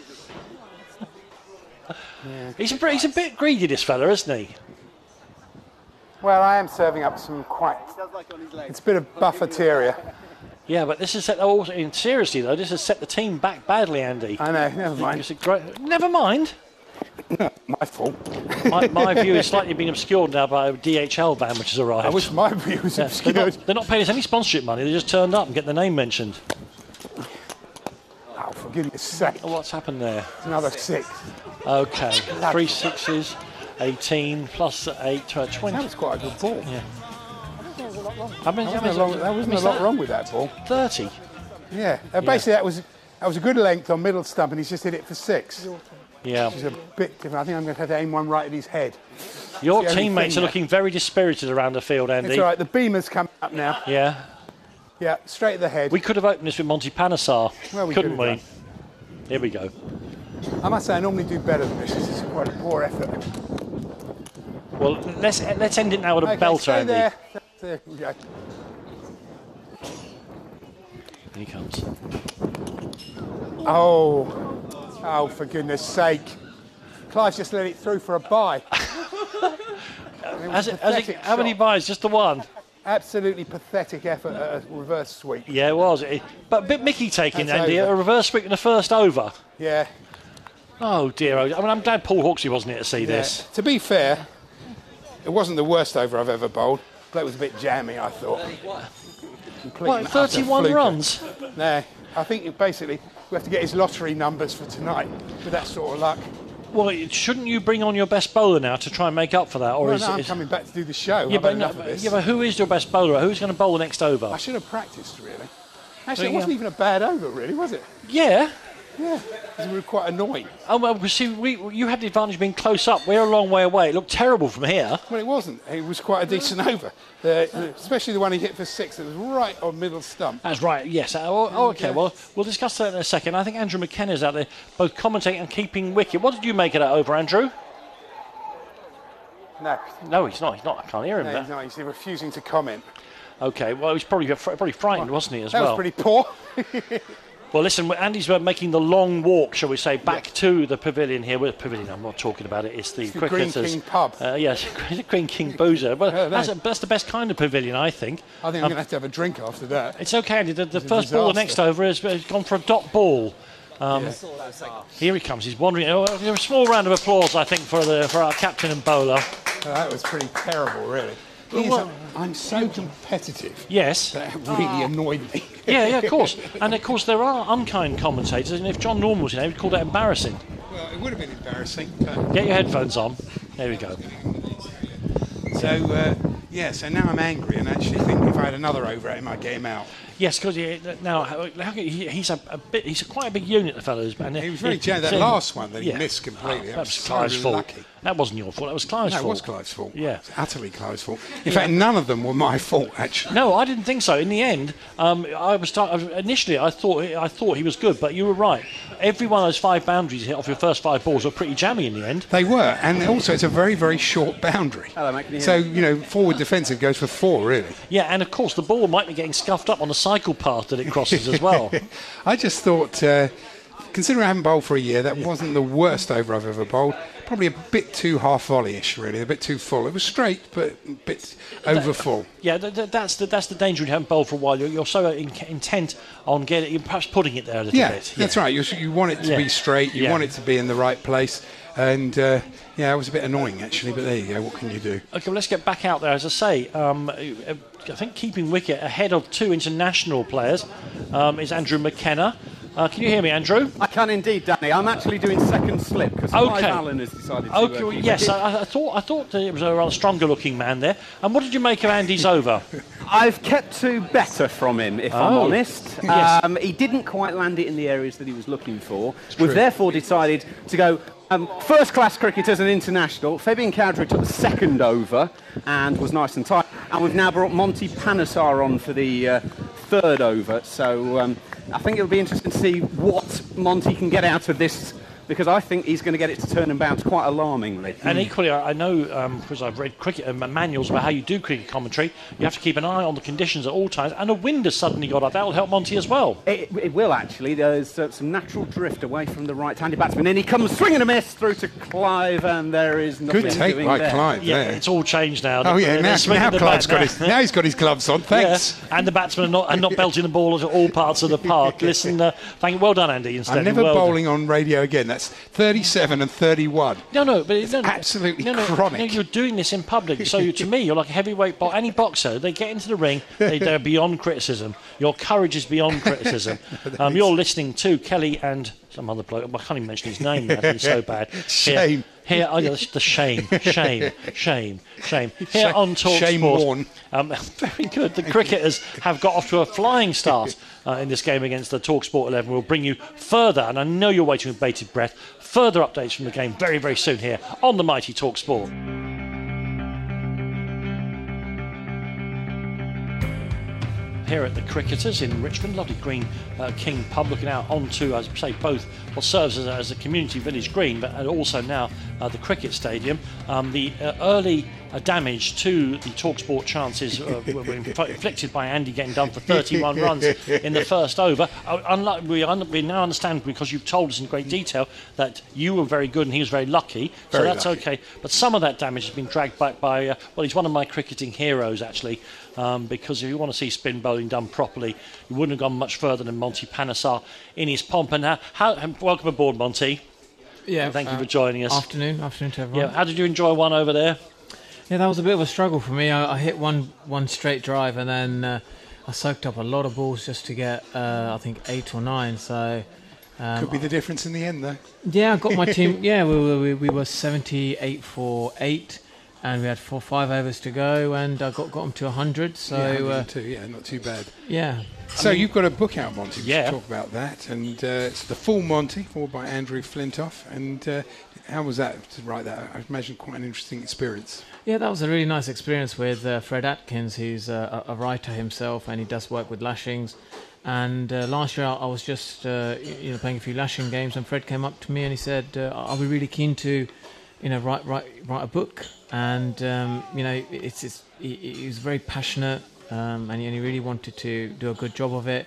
Yeah. He's a, bit- he's a bit greedy, this fella, isn't he? Well, I am serving up some quite. It's a bit of buffateria. Yeah, but this has set. Oh, in seriously though, this has set the team back badly, Andy. I know. Never mind. It's a great. Never mind. My fault. My, my view is slightly being obscured now by a D H L ban which has arrived. I wish my view was Yeah, obscured. They're not, they're not paying us any sponsorship money. They just turned up and get their name mentioned. Oh, for goodness sake. Oh, what's happened there? It's another six. Okay, three sixes, eighteen plus eight, uh, twenty. That was quite a good ball. Yeah. I mean, That I mean, wasn't, a, long, that wasn't a is lot that wrong with that ball. thirty. Yeah. Uh, basically, that was that was a good length on middle stump, and he's just hit it for six. Yeah. Which is a bit different. I think I'm going to have to aim one right at his head. Your It's the only teammates thing are there. looking very dispirited around the field, Andy. It's all right. The beamer's coming up now. Yeah. Yeah, straight at the head. We could have opened this with Monty Panesar, Well, we couldn't could we? have Here we go. I must say, I normally do better than this. This is quite a poor effort. Well, let's let's end it now with a Okay, belter, stay Andy. there. There we go. Here he comes. Oh, oh, for goodness sake. Clive's just let it through for a bye. Has it, has it, how many buys? Just the one? Absolutely pathetic effort at a reverse sweep. Yeah, it was. It, but a bit Mickey taking, That's Andy, over. a reverse sweep in the first over. Yeah. Oh, dear. I mean, I'm glad Paul Hawksby wasn't here to see yeah. this. To be fair, it wasn't the worst over I've ever bowled. That was a bit jammy, I thought. Complete What, and utter thirty-one fluker. runs? No, I think it basically we have to get his lottery numbers for tonight with that sort of luck. Well, shouldn't you bring on your best bowler now to try and make up for that? Or Well, is, no, I'm is coming back to do the show. yeah, I've but, had no, enough of this. yeah, but who is your best bowler? Who's going to bowl the next over? I should have practiced, really. Actually, Well, it wasn't yeah. even a bad over, really, was it? Yeah. Yeah, because we were quite annoyed. Oh, well, because see, we, you had the advantage of being close up. We're a long way away. It looked terrible from here. Well, it wasn't. It was quite a decent over, the, the- especially the one he hit for six. It was right on middle stump. That's right, yes. Uh, oh, oh, okay, well, we'll discuss that in a second. I think Andrew McKenna's out there both commentating and keeping wicket. What did you make of that over, Andrew? No, No, he's not. He's not. I can't hear him no, there. he's not. He's refusing to comment. Okay, well, he was probably, probably frightened, wasn't he, as That well? was pretty poor. Well, listen, Andy's uh, making the long walk, shall we say, back yeah. to the pavilion here. Well, pavilion, I'm not talking about it. It's the, it's the Cricketers. Green King pub. Uh, yes, Green King Boozer. Well, yeah, that's, a, that's the best kind of pavilion, I think. I think I'm um, going to have to have a drink after that. It's okay, Andy. The, the first ball, the next over, has, has gone for a dot ball. Um, yeah. Here he comes. He's wandering. Oh, a small round of applause, I think, for the for our captain and bowler. Oh, that was pretty terrible, really. Well, I'm so competitive. Yes. That really uh, annoyed me. yeah, yeah, of course. And of course, there are unkind commentators, and if John Norman was here, he'd call that embarrassing. Well, it would have been embarrassing. But get your headphones on. There we go. So, uh, yeah, so now I'm angry and actually think if I had another over, I might get him out. Yes, because now he's a, a bit. He's a quite a big unit, the fellows. And he was very generous. That so, last one that yeah. he missed completely. Oh, that, that was, was Clive's so fault. Lucky. That wasn't your fault. That was Clive's no, fault. No, it was Clive's fault. Yeah, it was utterly Clive's fault. In yeah. fact, none of them were my fault. Actually, no, I didn't think so. In the end, um, I was t- initially I thought I thought he was good, but you were right. Every one of those five boundaries hit off your first five balls were pretty jammy in the end. They were, and also it's a very very short boundary. Hello, mate. Can you so hear me? you know, forward defensive goes for four really. Yeah, and of course the ball might be getting scuffed up on the cycle path that it crosses as well. I just thought, uh, considering I haven't bowled for a year, that wasn't the worst over I've ever bowled. Probably a bit too half volleyish, really, a bit too full. It was straight, but a bit over full. Yeah, th- th- that's the that's the danger when you haven't bowled for a while. You're, you're so in- intent on getting, you're perhaps putting it there a little yeah, bit. Yeah, that's right. You, you want it to yeah. be straight. You yeah. want it to be in the right place. And uh, yeah, it was a bit annoying actually, but there you go. What can you do? Okay, well, let's get back out there. As I say, um, I think keeping wicket ahead of two international players um, is Andrew McKenna. Uh, can you hear me, Andrew? I can indeed, Danny. I'm actually doing second slip because okay. Clive Allen has decided to. Okay, uh, well, yes, I, I thought I thought that it was a rather stronger-looking man there. And what did you make of Andy's over? I've kept to better from him, if oh. I'm honest. Yes. Um, he didn't quite land it in the areas that he was looking for. We've therefore decided to go um, first-class cricketers and international. Fabian Cowdery took the second over and was nice and tight. And we've now brought Monty Panesar on for the uh, third over. So um, I think it'll be interesting to see what Monty can get out of this, because I think he's going to get it to turn and bounce quite alarmingly. And equally, I know, because um, I've read cricket uh, manuals about how you do cricket commentary, you have to keep an eye on the conditions at all times, and a wind has suddenly got up. That will help Monty as well. It, it will, actually. There's uh, some natural drift away from the right-handed batsman, and he comes swinging a miss through to Clive, and there is nothing Good take doing by there. Clive. Yeah, there. it's all changed now. Oh, yeah, now, now Clive's got now. his, now he's got his gloves on, thanks. Yeah, and the batsmen are not, are not belting the ball at all parts of the park. Listen, uh, thank you. Well done, Andy. Instead. I'm never well bowling done. on radio again. That's thirty-seven and thirty-one. No, no, but it's no, absolutely no, no, chronic. No, you're doing this in public. So you, to me, you're like a heavyweight bo- any boxer. They get into the ring, they, they're beyond criticism. Your courage is beyond criticism. Um, you're listening to Kelly and some other bloke. I can't even mention his name now. He's so bad. Shame. Here, oh, yeah, the shame, shame, shame, shame. Here on Talk Shame Sport, worn. Um, very good. The cricketers have got off to a flying start uh, in this game against the Talk Sport eleven. We'll bring you further, and I know you're waiting with bated breath, further updates from the game very, very soon here on the mighty Talk Sport. Here at the Cricketers in Richmond, lovely green uh, King pub, looking out onto, as I say, both what serves as a, as a community village green, but also now uh, the cricket stadium. Um, the uh, early uh, damage to the TalkSport chances uh, were inflicted by Andy getting done for thirty-one runs in the first over. Uh, unlike, we, un- we now understand, because you've told us in great detail, that you were very good and he was very lucky, so very that's lucky. okay. But some of that damage has been dragged back by, uh, well, he's one of my cricketing heroes, actually. Um, because if you want to see spin bowling done properly, you wouldn't have gone much further than Monty Panesar in his pomp. And how, how, welcome aboard, Monty. Yeah, and thank uh, you for joining us. Afternoon, afternoon to everyone. Yeah, how did you enjoy one over there? Yeah, that was a bit of a struggle for me. I, I hit one one straight drive, and then uh, I soaked up a lot of balls just to get, uh, I think, eight or nine. So um, could be the difference in the end, though. Yeah, I got my team. Yeah, we were we, we were seventy-eight for eight. And we had four, five overs to go, and I got got them to one hundred. So yeah, uh, two, yeah, not too bad. Yeah. So I mean, you've got a book out, Monty. We yeah. should talk about that. And uh, it's The Full Monty, forward by Andrew Flintoff. And uh, how was that to write that? I imagine quite an interesting experience. Yeah, that was a really nice experience with uh, Fred Atkins, who's uh, a, a writer himself, and he does work with lashings. And uh, last year I was just uh, you know playing a few lashing games, and Fred came up to me and he said, uh, "I'll be really keen to, you know, write write write a book." And um, you know, it's, it's he, he was very passionate, um, and, and he really wanted to do a good job of it.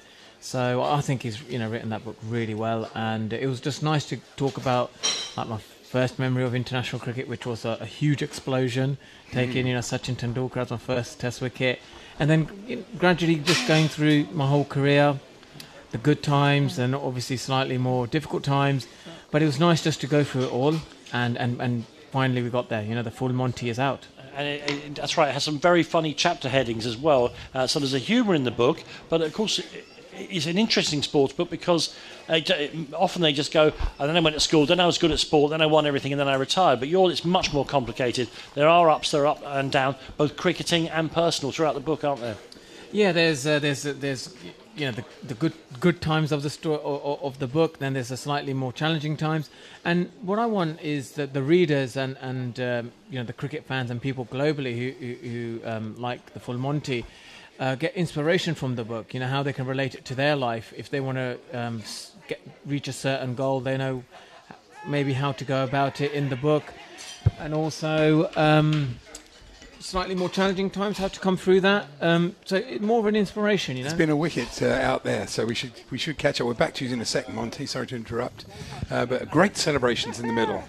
So I think he's you know written that book really well, and it was just nice to talk about like my first memory of international cricket, which was a, a huge explosion, taking Mm. you know Sachin Tendulkar as my first Test wicket, and then you know, gradually just going through my whole career, the good times and obviously slightly more difficult times, but it was nice just to go through it all, and and and finally we got there. You know, the full Monty is out. And it, it, that's right, it has some very funny chapter headings as well. Uh, so there's a humour in the book, but of course it, it's an interesting sports book because uh, it, often they just go, and then I went to school, then I was good at sport, then I won everything, and then I retired. But yours, it's much more complicated. There are ups, there are up and down, both cricketing and personal throughout the book, aren't there? Yeah, there's uh, there's uh, there's you know the the good good times of the story of, of the book. Then there's the slightly more challenging times. And what I want is that the readers and and um, you know the cricket fans and people globally who who, who um, like the Full Monty uh, get inspiration from the book. You know how they can relate it to their life. If they want to um, get reach a certain goal, they know maybe how to go about it in the book, and also. Um, Slightly more challenging times, how to come through that. Um, so it's more of an inspiration, you know. It's been a wicket uh, out there, so we should we should catch up. We're back to you in a second, Monty. Sorry to interrupt, uh, but great celebrations in the middle.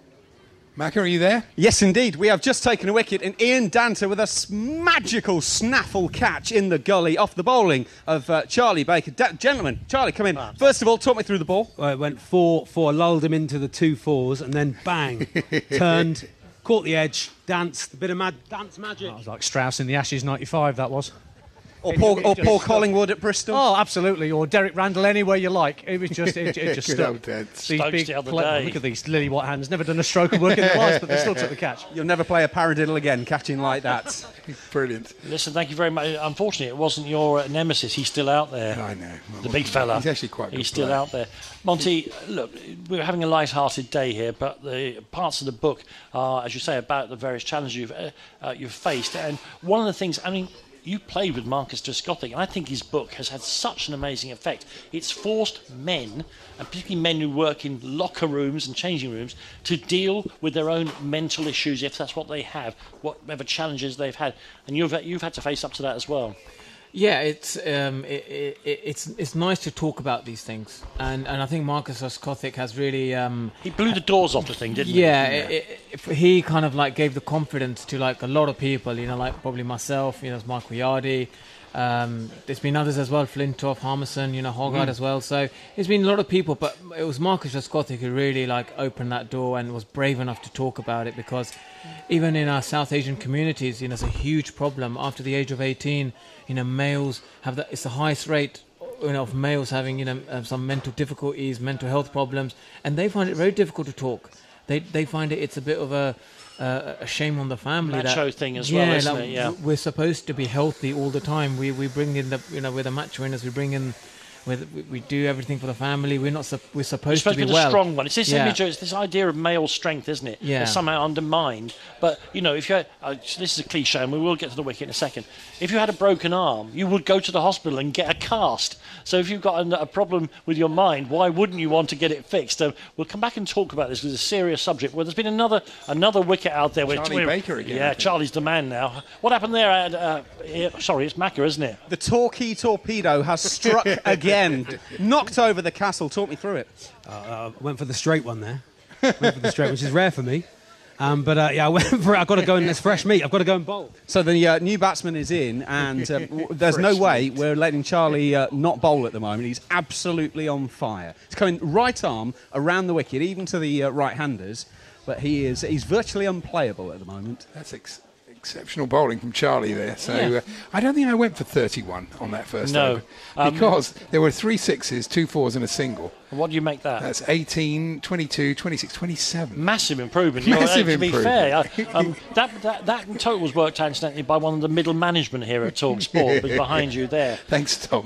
Macca, are you there? Yes, indeed. We have just taken a wicket, and Ian Danter with a s- magical snaffle catch in the gully off the bowling of uh, Charlie Baker. Da- gentlemen, Charlie, come in. First of all, talk me through the ball. Well, it went four, four, lulled him into the two fours, and then bang, turned, caught the edge, danced, a bit of mad dance magic. That was like Strauss in the Ashes ninety-five, that was. Or Paul, or Paul Collingwood at Bristol. Oh, absolutely. Or Derek Randall, anywhere you like. It was just, it, it just Good stuck. old Dad. These Stokes big the other pla- day. Look at these lily white hands. Never done a stroke of work in their lives, but they still took the catch. You'll never play a paradiddle again, catching like that. Brilliant. Listen, thank you very much. Unfortunately, it wasn't your uh, nemesis. He's still out there. I know. The big fella. He's actually quite good He's still player. out there. Monty, look, we're having a light-hearted day here, but the parts of the book are, as you say, about the various challenges you've, uh, uh, you've faced. And one of the things, I mean, you played with Marcus Trescothick, and I think his book has had such an amazing effect. It's forced men, and particularly men who work in locker rooms and changing rooms, to deal with their own mental issues, if that's what they have, whatever challenges they've had. And you've you've had to face up to that as well. Yeah, it's um, it, it, it's it's nice to talk about these things, and and I think Marcus Trescothick has really um, he blew the doors off the thing, didn't yeah, he? Yeah, it, it, he kind of like gave the confidence to like a lot of people, you know, like probably myself, you know, there's Michael Yardy, um, there's been others as well, Flintoff, Harmison, you know, Holgard Mm. as well. So it's been a lot of people, but it was Marcus Trescothick who really like opened that door and was brave enough to talk about it, because even in our South Asian communities, you know, it's a huge problem. After the age of eighteen, you know, males have the, it's the highest rate, you know, of males having, you know, uh, some mental difficulties, mental health problems, and they find it very difficult to talk. They they find it it's a bit of a uh, a shame on the family. Macho that, thing as yeah, well, isn't like, it? Yeah. we're supposed to be healthy all the time. We we bring in the, you know, we're the match winners. We bring in. With, we, we do everything for the family. We're not. Su- we're supposed, supposed to be the well. strong one. It's this Yeah. image. It's this idea of male strength, isn't it? Yeah. It's somehow undermined. But you know, if you had, uh, this is a cliche, and we will get to the wicket in a second. If you had a broken arm, you would go to the hospital and get a cast. So if you've got a, a problem with your mind, why wouldn't you want to get it fixed? So we'll come back and talk about this with a serious subject. Well, there's been another another wicket out there. Charlie where, Baker again, I Yeah, think. Charlie's the man now. What happened there? At, uh, here, sorry, it's Macca, isn't it? The Torquay torpedo has struck again, knocked over the castle. Talk me through it. Uh, uh, went for the straight one there. Went for the straight, which is rare for me. Um, but uh, yeah, I went for it. I've got to go and it's fresh meat. I've got to go and bowl. So the uh, new batsman is in, and uh, w- there's no way we're letting Charlie uh, not bowl at the moment. He's absolutely on fire. He's coming right arm around the wicket, even to the uh, right-handers, but he is he's virtually unplayable at the moment. That's ex- exceptional bowling from Charlie there. So Yeah. uh, I don't think I went for thirty-one on that first No. over, Um, because there were three sixes, two fours and a single. What do you make that? That's eighteen, twenty-two, twenty-six, twenty-seven. Massive improvement. Massive You know, to be improvement. fair, I- um, that, that that total was worked out incidentally by one of the middle management here at Talk Sport, was behind you there. Thanks, Tom.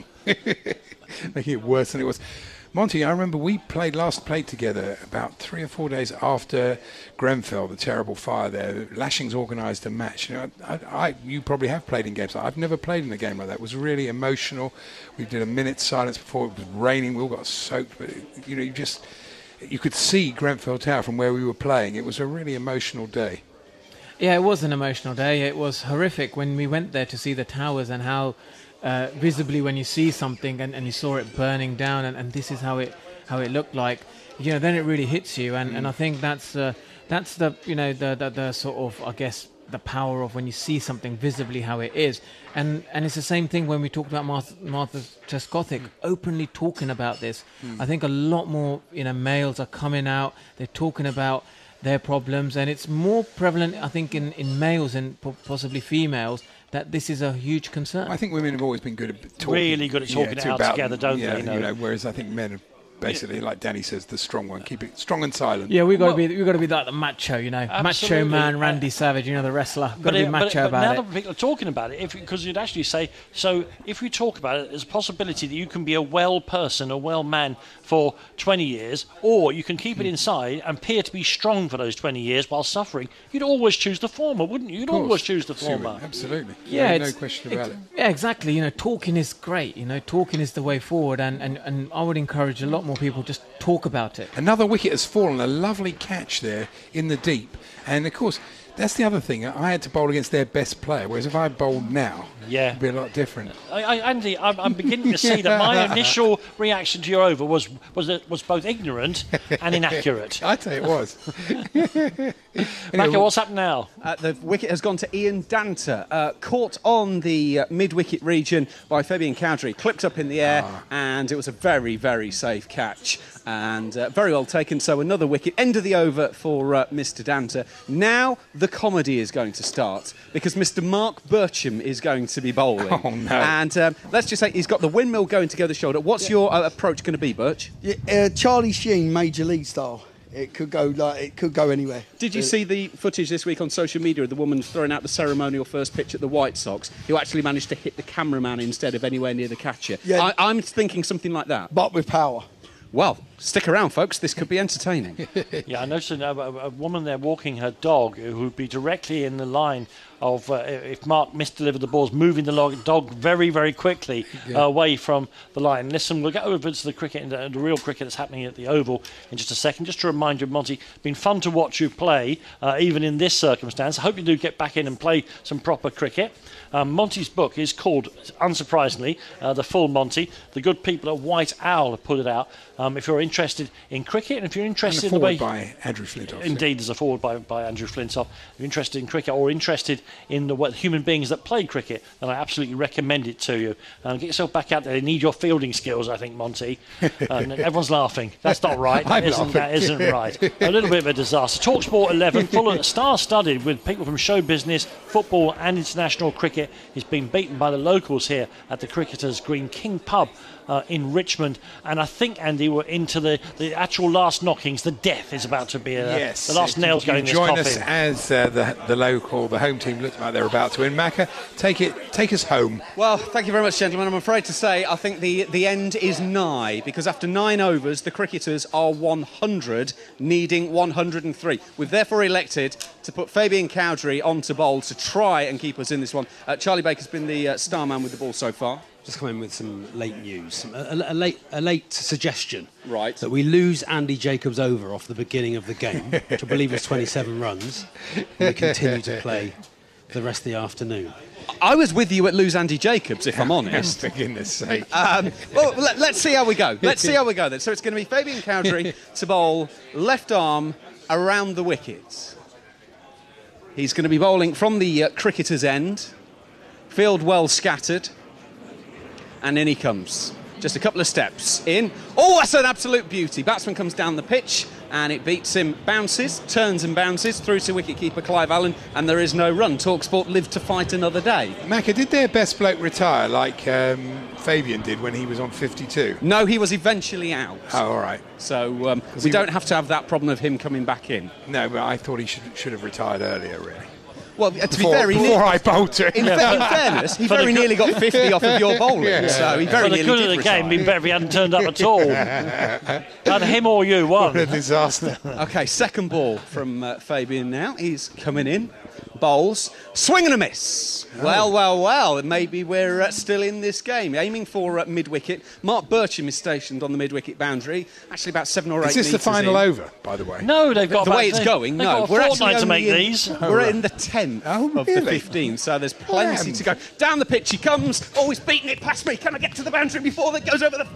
Making it worse than it was. Monty, I remember we played last played together about three or four days after Grenfell, the terrible fire there. Lashings organised a match. You know, I, I, you probably have played in games like that. I've never played in a game like that. It was really emotional. We did a minute's silence before it was raining. We all got soaked, but you know, you just you could see Grenfell Tower from where we were playing. It was a really emotional day. Yeah, it was an emotional day. It was horrific when we went there to see the towers and how, uh, visibly when you see something and, and you saw it burning down, and, and this is how it how it looked like, you know, then it really hits you. And, mm. and I think that's uh, that's the you know the, the the sort of, I guess, the power of when you see something visibly how it is. And and it's the same thing when we talked about Martha, Martha Trescothick mm. openly talking about this. Mm. I think a lot more, you know, males are coming out, they're talking about their problems, and it's more prevalent, I think, in, in males and po- possibly females, that this is a huge concern. I think women have always been good at talking. Really good at talking yeah, it out about, together, don't yeah, they? You know? You know, whereas I think men have basically, like Danny says, the strong one. Keep it strong and silent. Yeah, we've got well, to be we've got to be like the macho, you know, absolutely. macho man, Randy Savage, you know, the wrestler. Got But, to be it, macho but, but about now it. that people are talking about it, because you'd actually say, so if we talk about it, there's a possibility that you can be a well person, a well man for twenty years, or you can keep it inside and appear to be strong for those twenty years while suffering. You'd always choose the former, wouldn't you? You'd always choose the former. Absolutely. Yeah, yeah no question about it. Yeah, exactly. You know, talking is great. You know, talking is the way forward, and, and, and I would encourage a lot more people just talk about it. Another wicket has fallen, a lovely catch there in the deep. And of course, that's the other thing. I had to bowl against their best player, whereas if I bowled now, yeah. it'd be a lot different. I, I, Andy, I'm, I'm beginning to see that my initial reaction to your over was was was both ignorant and inaccurate. I'd say it was. Macca, what's happened now? Uh, the wicket has gone to Ian Danter, uh, caught on the uh, mid-wicket region by Fabian Cowdrey, clipped up in the air, ah. and it was a very, very safe catch. And uh, very well taken. So another wicket. End of the over for uh, Mister Danter. Now the comedy is going to start because Mister Mark Bircham is going to be bowling. Oh, no. And um, let's just say he's got the windmill going to go the shoulder. What's yeah. your uh, approach going to be, Birch? Yeah, uh, Charlie Sheen, Major League style. It could go like it could go anywhere. Did you uh, see the footage this week on social media of the woman throwing out the ceremonial first pitch at the White Sox, who actually managed to hit the cameraman instead of anywhere near the catcher? Yeah. I, I'm thinking something like that. But with power. Well, stick around, folks. This could be entertaining. Yeah, I noticed a, a, a woman there walking her dog who would be directly in the line of, uh, if Mark misdelivered the balls, moving the log, dog very, very quickly yeah. uh, away from the line. Listen, we'll get over to the cricket and the, the real cricket that's happening at the Oval in just a second. Just to remind you, Monty, it's been fun to watch you play, uh, even in this circumstance. I hope you do get back in and play some proper cricket. Um, Monty's book is called, unsurprisingly, uh, The Full Monty. The good people at White Owl have put it out. Um, if you're interested in cricket, and if you're interested and a in the way... by Andrew Flintoff. Indeed, there's a forward by, by Andrew Flintoff. If you're interested in cricket or interested in the what, human beings that play cricket, then I absolutely recommend it to you. Um, get yourself back out there. You need your fielding skills, I think, Monty. Um, everyone's laughing. That's not right. That isn't, that isn't right. A little bit of a disaster. TalkSport eleven, full of star-studded with people from show business, football and international cricket. He's been beaten by the locals here at the Cricketers Green King Pub uh, in Richmond. And I think, Andy, we're into the, the actual last knockings. The death is about to be uh, yes, the last nails going in this join coffin. us as uh, the, the local, the home team looks like they're about to win. Macca, take it, take us home. Well, thank you very much, gentlemen. I'm afraid to say I think the, the end is nigh because after nine overs, the Cricketers are one hundred, needing one hundred and three. We've therefore elected to put Fabian Cowdrey on to bowl to try and keep us in this one. Uh, Charlie Baker's been the uh, star man with the ball so far. Just come in with some late news, a, a, a, late, a late suggestion. Right. That we lose Andy Jacobs over off the beginning of the game, which I believe was twenty-seven runs, and we continue to play for the rest of the afternoon. I was with you at lose Andy Jacobs, if I'm honest. For goodness sake. Um, well, let, let's see how we go. Let's see how we go then. So it's going to be Fabian Cowdrey to bowl left arm around the wickets. He's going to be bowling from the uh, cricketer's end. Field well scattered. And in he comes. Just a couple of steps in. Oh, that's an absolute beauty. Batsman comes down the pitch and it beats him, bounces, turns and bounces through to wicketkeeper Clive Allen, and there is no run. TalkSport lived to fight another day. Macca, did their best bloke retire like um, Fabian did when he was on fifty-two? No, he was eventually out. Oh, all right. So um, we don't have to have that problem of him coming back in. No, but I thought he should should have retired earlier, really. Well, to before, be fair, he before I bowled to in, fa- in fairness, he For very the nearly got fifty off of your bowling. Yeah. So he very For the nearly good did of the retire. game, been better if he hadn't turned up at all. Either him or you won. What a disaster. Okay, second ball from uh, Fabian now. He's coming in. Bowles, swing and a miss. Oh. Well, well, well. Maybe we're uh, still in this game. Aiming for uh, mid-wicket. Mark Bircham is stationed on the mid-wicket boundary. Actually, about seven or eight. Is this the final in. over, by the way? No, they've got the about, way it's they, going. They've No, got a we're actually fortnight to only make in, these. We're in the tenth oh, of really? the fifteen, so there's plenty to go. Down the pitch he comes. Oh, he's beating it past me. Can I get to the boundary before that goes over the?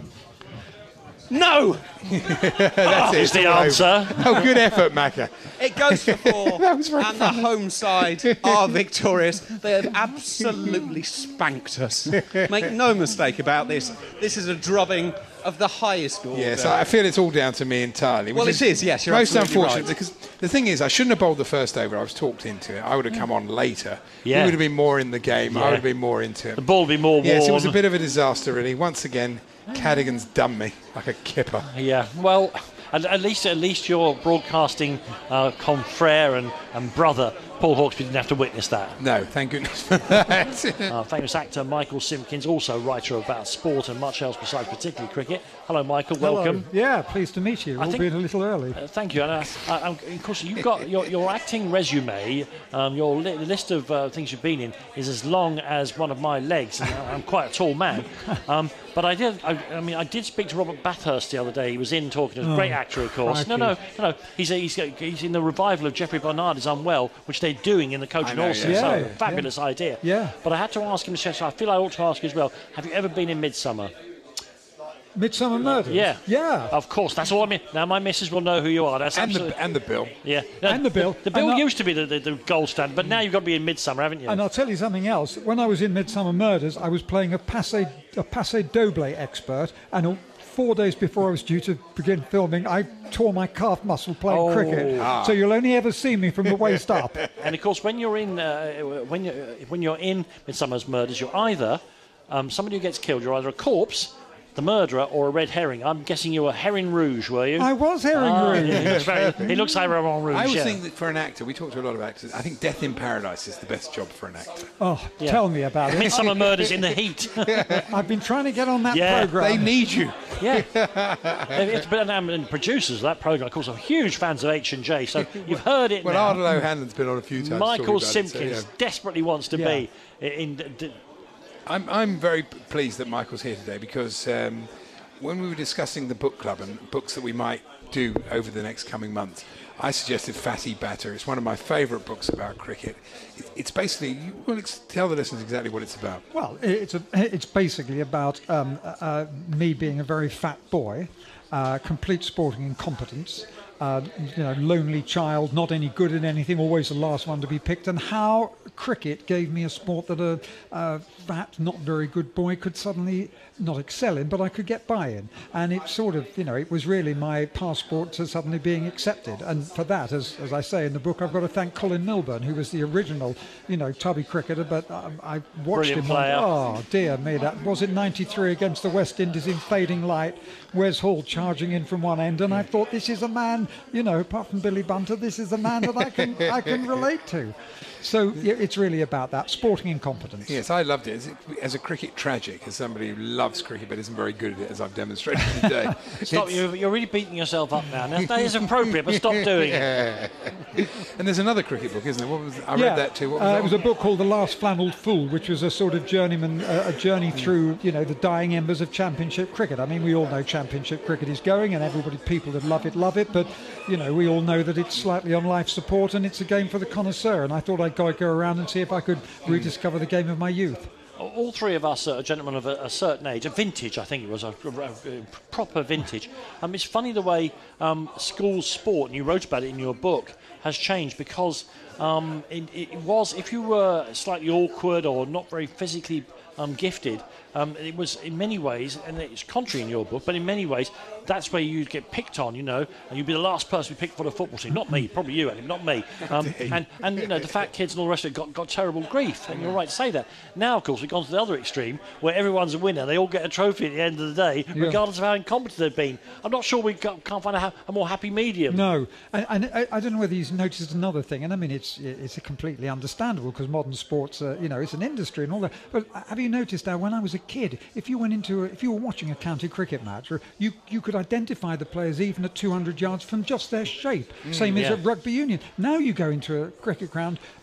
No! That's oh, it. the answer. Oh, good effort, Macca. It goes for four, that was very and funny. the home side are victorious. They have absolutely spanked us. Make no mistake about this. This is a drubbing of the highest order. Yes, I feel it's all down to me entirely. Well, is it is, yes, you're most absolutely unfortunate right. because the thing is, I shouldn't have bowled the first over. I was talked into it. I would have come on later. Yeah. We would have been more in the game. Yeah. I would have been more into it. The ball would be more warm. Yes, it was a bit of a disaster, really. Once again, Cadogan's done me like a kipper. Yeah, well, at, at least at least your broadcasting uh, confrere and, and brother Paul Hawksby didn't have to witness that. No, thank goodness for that. uh, famous actor Michael Simpkins, also writer about sport and much else besides particularly cricket. Hello, Michael. Hello. Welcome. Yeah, pleased to meet you. I Albeit think- a little early. Uh, thank you. And uh, I, I'm, of course, you've got your, your acting resume. Um, your li- list of uh, things you've been in is as long as one of my legs. And I'm quite a tall man. Um, but I did. I, I mean, I did speak to Robert Bathurst the other day. He was in talking to a Oh, great actor, of course. No, no, no, no. He's a, he's, a, he's in the revival of Geoffrey Barnard is Unwell, which they're doing in the Coach I and know, All yeah. So Yeah, fabulous idea. Yeah. But I had to ask him. So I feel I ought to ask you as well. Have you ever been in Midsummer? Midsummer Murders? Yeah. Yeah. Of course. That's all I mean. Now my missus will know who you are. That's and, absolutely. the, and the bill. Yeah, And the bill. The bill And I- used to be the, the, the gold standard, but now you've got to be in Midsummer, haven't you? And I'll tell you something else. When I was in Midsummer Murders, I was playing a passe, a passe doble expert, and uh, four days before I was due to begin filming, I tore my calf muscle playing Oh. cricket. Ah. So you'll only ever see me from the waist up. And of course, when you're in uh, when you when you're in Midsummer's Murders, you're either um, somebody who gets killed. You're either a corpse, the murderer, or a red herring. I'm guessing you were Herring Rouge, were you? I was Herring Ah, Rouge. yeah, he, looks very, he looks like Herring Rouge. I always yeah. think that for an actor, we talk to a lot of actors, I think Death in Paradise is the best job for an actor. Oh, Yeah. tell me about it. Midsummer Murders in the heat. I've been trying to get on that Yeah, programme. They need you. Yeah, it's been, and, and producers of that programme, of course, are huge fans of H and J. So you've heard it Well, now. Ardal O'Hanlon's been on a few times. Michael talking about Simpkins it, so, yeah. desperately wants to Yeah. be in. in d- I'm, I'm very p- pleased that Michael's here today because um, when we were discussing the book club and books that we might do over the next coming months, I suggested Fatty Batter. It's one of my favourite books about cricket. It, it's basically, you want to ex- tell the listeners exactly what it's about. Well, it's a, it's basically about um, uh, me being a very fat boy, uh, complete sporting incompetence, uh, you know, lonely child, not any good at anything, always the last one to be picked, and how cricket gave me a sport that a, a fat, not very good boy could suddenly not excel in, but I could get by in. And it sort of, you know, it was really my passport to suddenly being accepted. And for that, as, as I say in the book, I've got to thank Colin Milburn, who was the original, you know, tubby cricketer, but um, I watched Brilliant him. player. On, oh, dear me, that was it ninety-three against the West Indies in fading light, Wes Hall charging in from one end, and I thought, this is a man, you know, apart from Billy Bunter, this is a man that I can I can relate to. So yeah, it's really about that, sporting incompetence. Yes, I loved it. As, it. as a cricket tragic, as somebody who loves cricket but isn't very good at it, as I've demonstrated today. Stop! It's- You're, you're really beating yourself up now. Now that is appropriate, but stop doing it. Yeah. And there's another cricket book, isn't there? What was, I Yeah, read that too. What was uh, that it was a book called The Last Flannelled Fool, which was a sort of journeyman, uh, a journey through, you know, the dying embers of Championship cricket. I mean, we all know Championship cricket is going, and everybody, people that love it, love it. But you know, we all know that it's slightly on life support, and it's a game for the connoisseur. And I thought I'd go, go around and see if I could rediscover the game of my youth. All three of us are gentlemen of a, a certain age, a vintage, I think it was, a, a, a proper vintage. Um, it's funny the way um, school sport, and you wrote about it in your book, has changed because um, it, it was, if you were slightly awkward or not very physically um, gifted, um, it was in many ways, and it's contrary in your book, but in many ways, that's where you'd get picked on, you know, and you'd be the last person picked for the football team. Not me, probably you, Adam, not me. Um, and, and, you know, the fat kids and all the rest of it got, got terrible grief, and you're right to say that. Now, of course, we've gone to the other extreme, where everyone's a winner. They all get a trophy at the end of the day, Yeah. regardless of how incompetent they've been. I'm not sure we can't find a, ha- a more happy medium. No, and, and I, I don't know whether you've noticed another thing, and I mean it's it's completely understandable because modern sports, uh, you know, it's an industry and all that. But have you noticed now? When I was a kid, if you went into, a, if you were watching a county cricket match, or you you could identify the players even at two hundred yards from just their shape. Mm, Same as yeah. at rugby union. Now you go into a cricket ground.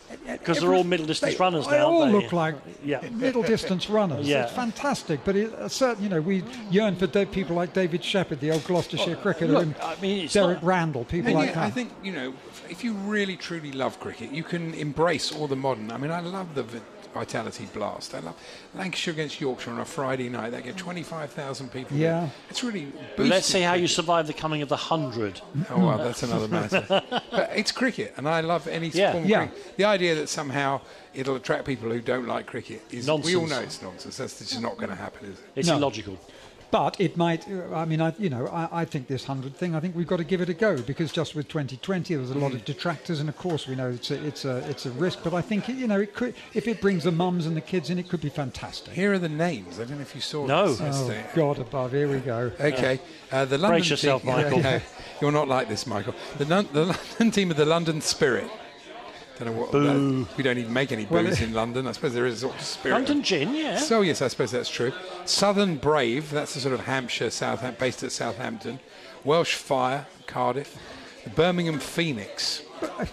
Because they're all middle distance they, runners they now. all they? look like yeah. middle distance runners. Yeah. It's fantastic. But it, uh, certain, you know, we yearn for de- people like David Shepherd, the old Gloucestershire Well, cricketer, look, and I mean, it's Derek not- Randall, people And like yeah, that. I think, you know, if you really truly love cricket, you can embrace all the modern. I mean, I love the vi- Vitality Blast. I love Lancashire against Yorkshire on a Friday night. They get twenty-five thousand people. Yeah. There. It's really But boosted. let's see how you survive the coming of the hundred. Oh, well, that's another matter. But it's cricket, and I love any Yeah. form of Yeah. cricket. The idea that somehow it'll attract people who don't like cricket is... We all Nonsense. know it's nonsense. That's just not going to happen, is it? It's No. illogical. But it might, uh, I mean, I, you know, I, I think this hundred thing, I think we've got to give it a go, because just with twenty twenty there was a lot of detractors, and of course we know it's a, it's a, it's a risk, but I think, it, you know, it could, if it brings the mums and the kids in, it could be fantastic. Here are the names. I don't know if you saw No. this Oh, yesterday. God above, here we go. Okay, uh, the London Brace yourself, team, Michael. No, you're not like this, Michael. The, Lon- the London team of the London Spirit. Don't know what Boo. that, we don't even make any Well, booze it- in London. I suppose there is a sort of spirit. London gin, yeah. So yes, I suppose that's true. Southern Brave, that's the sort of Hampshire, Southam- based at Southampton. Welsh Fire, Cardiff. The Birmingham Phoenix.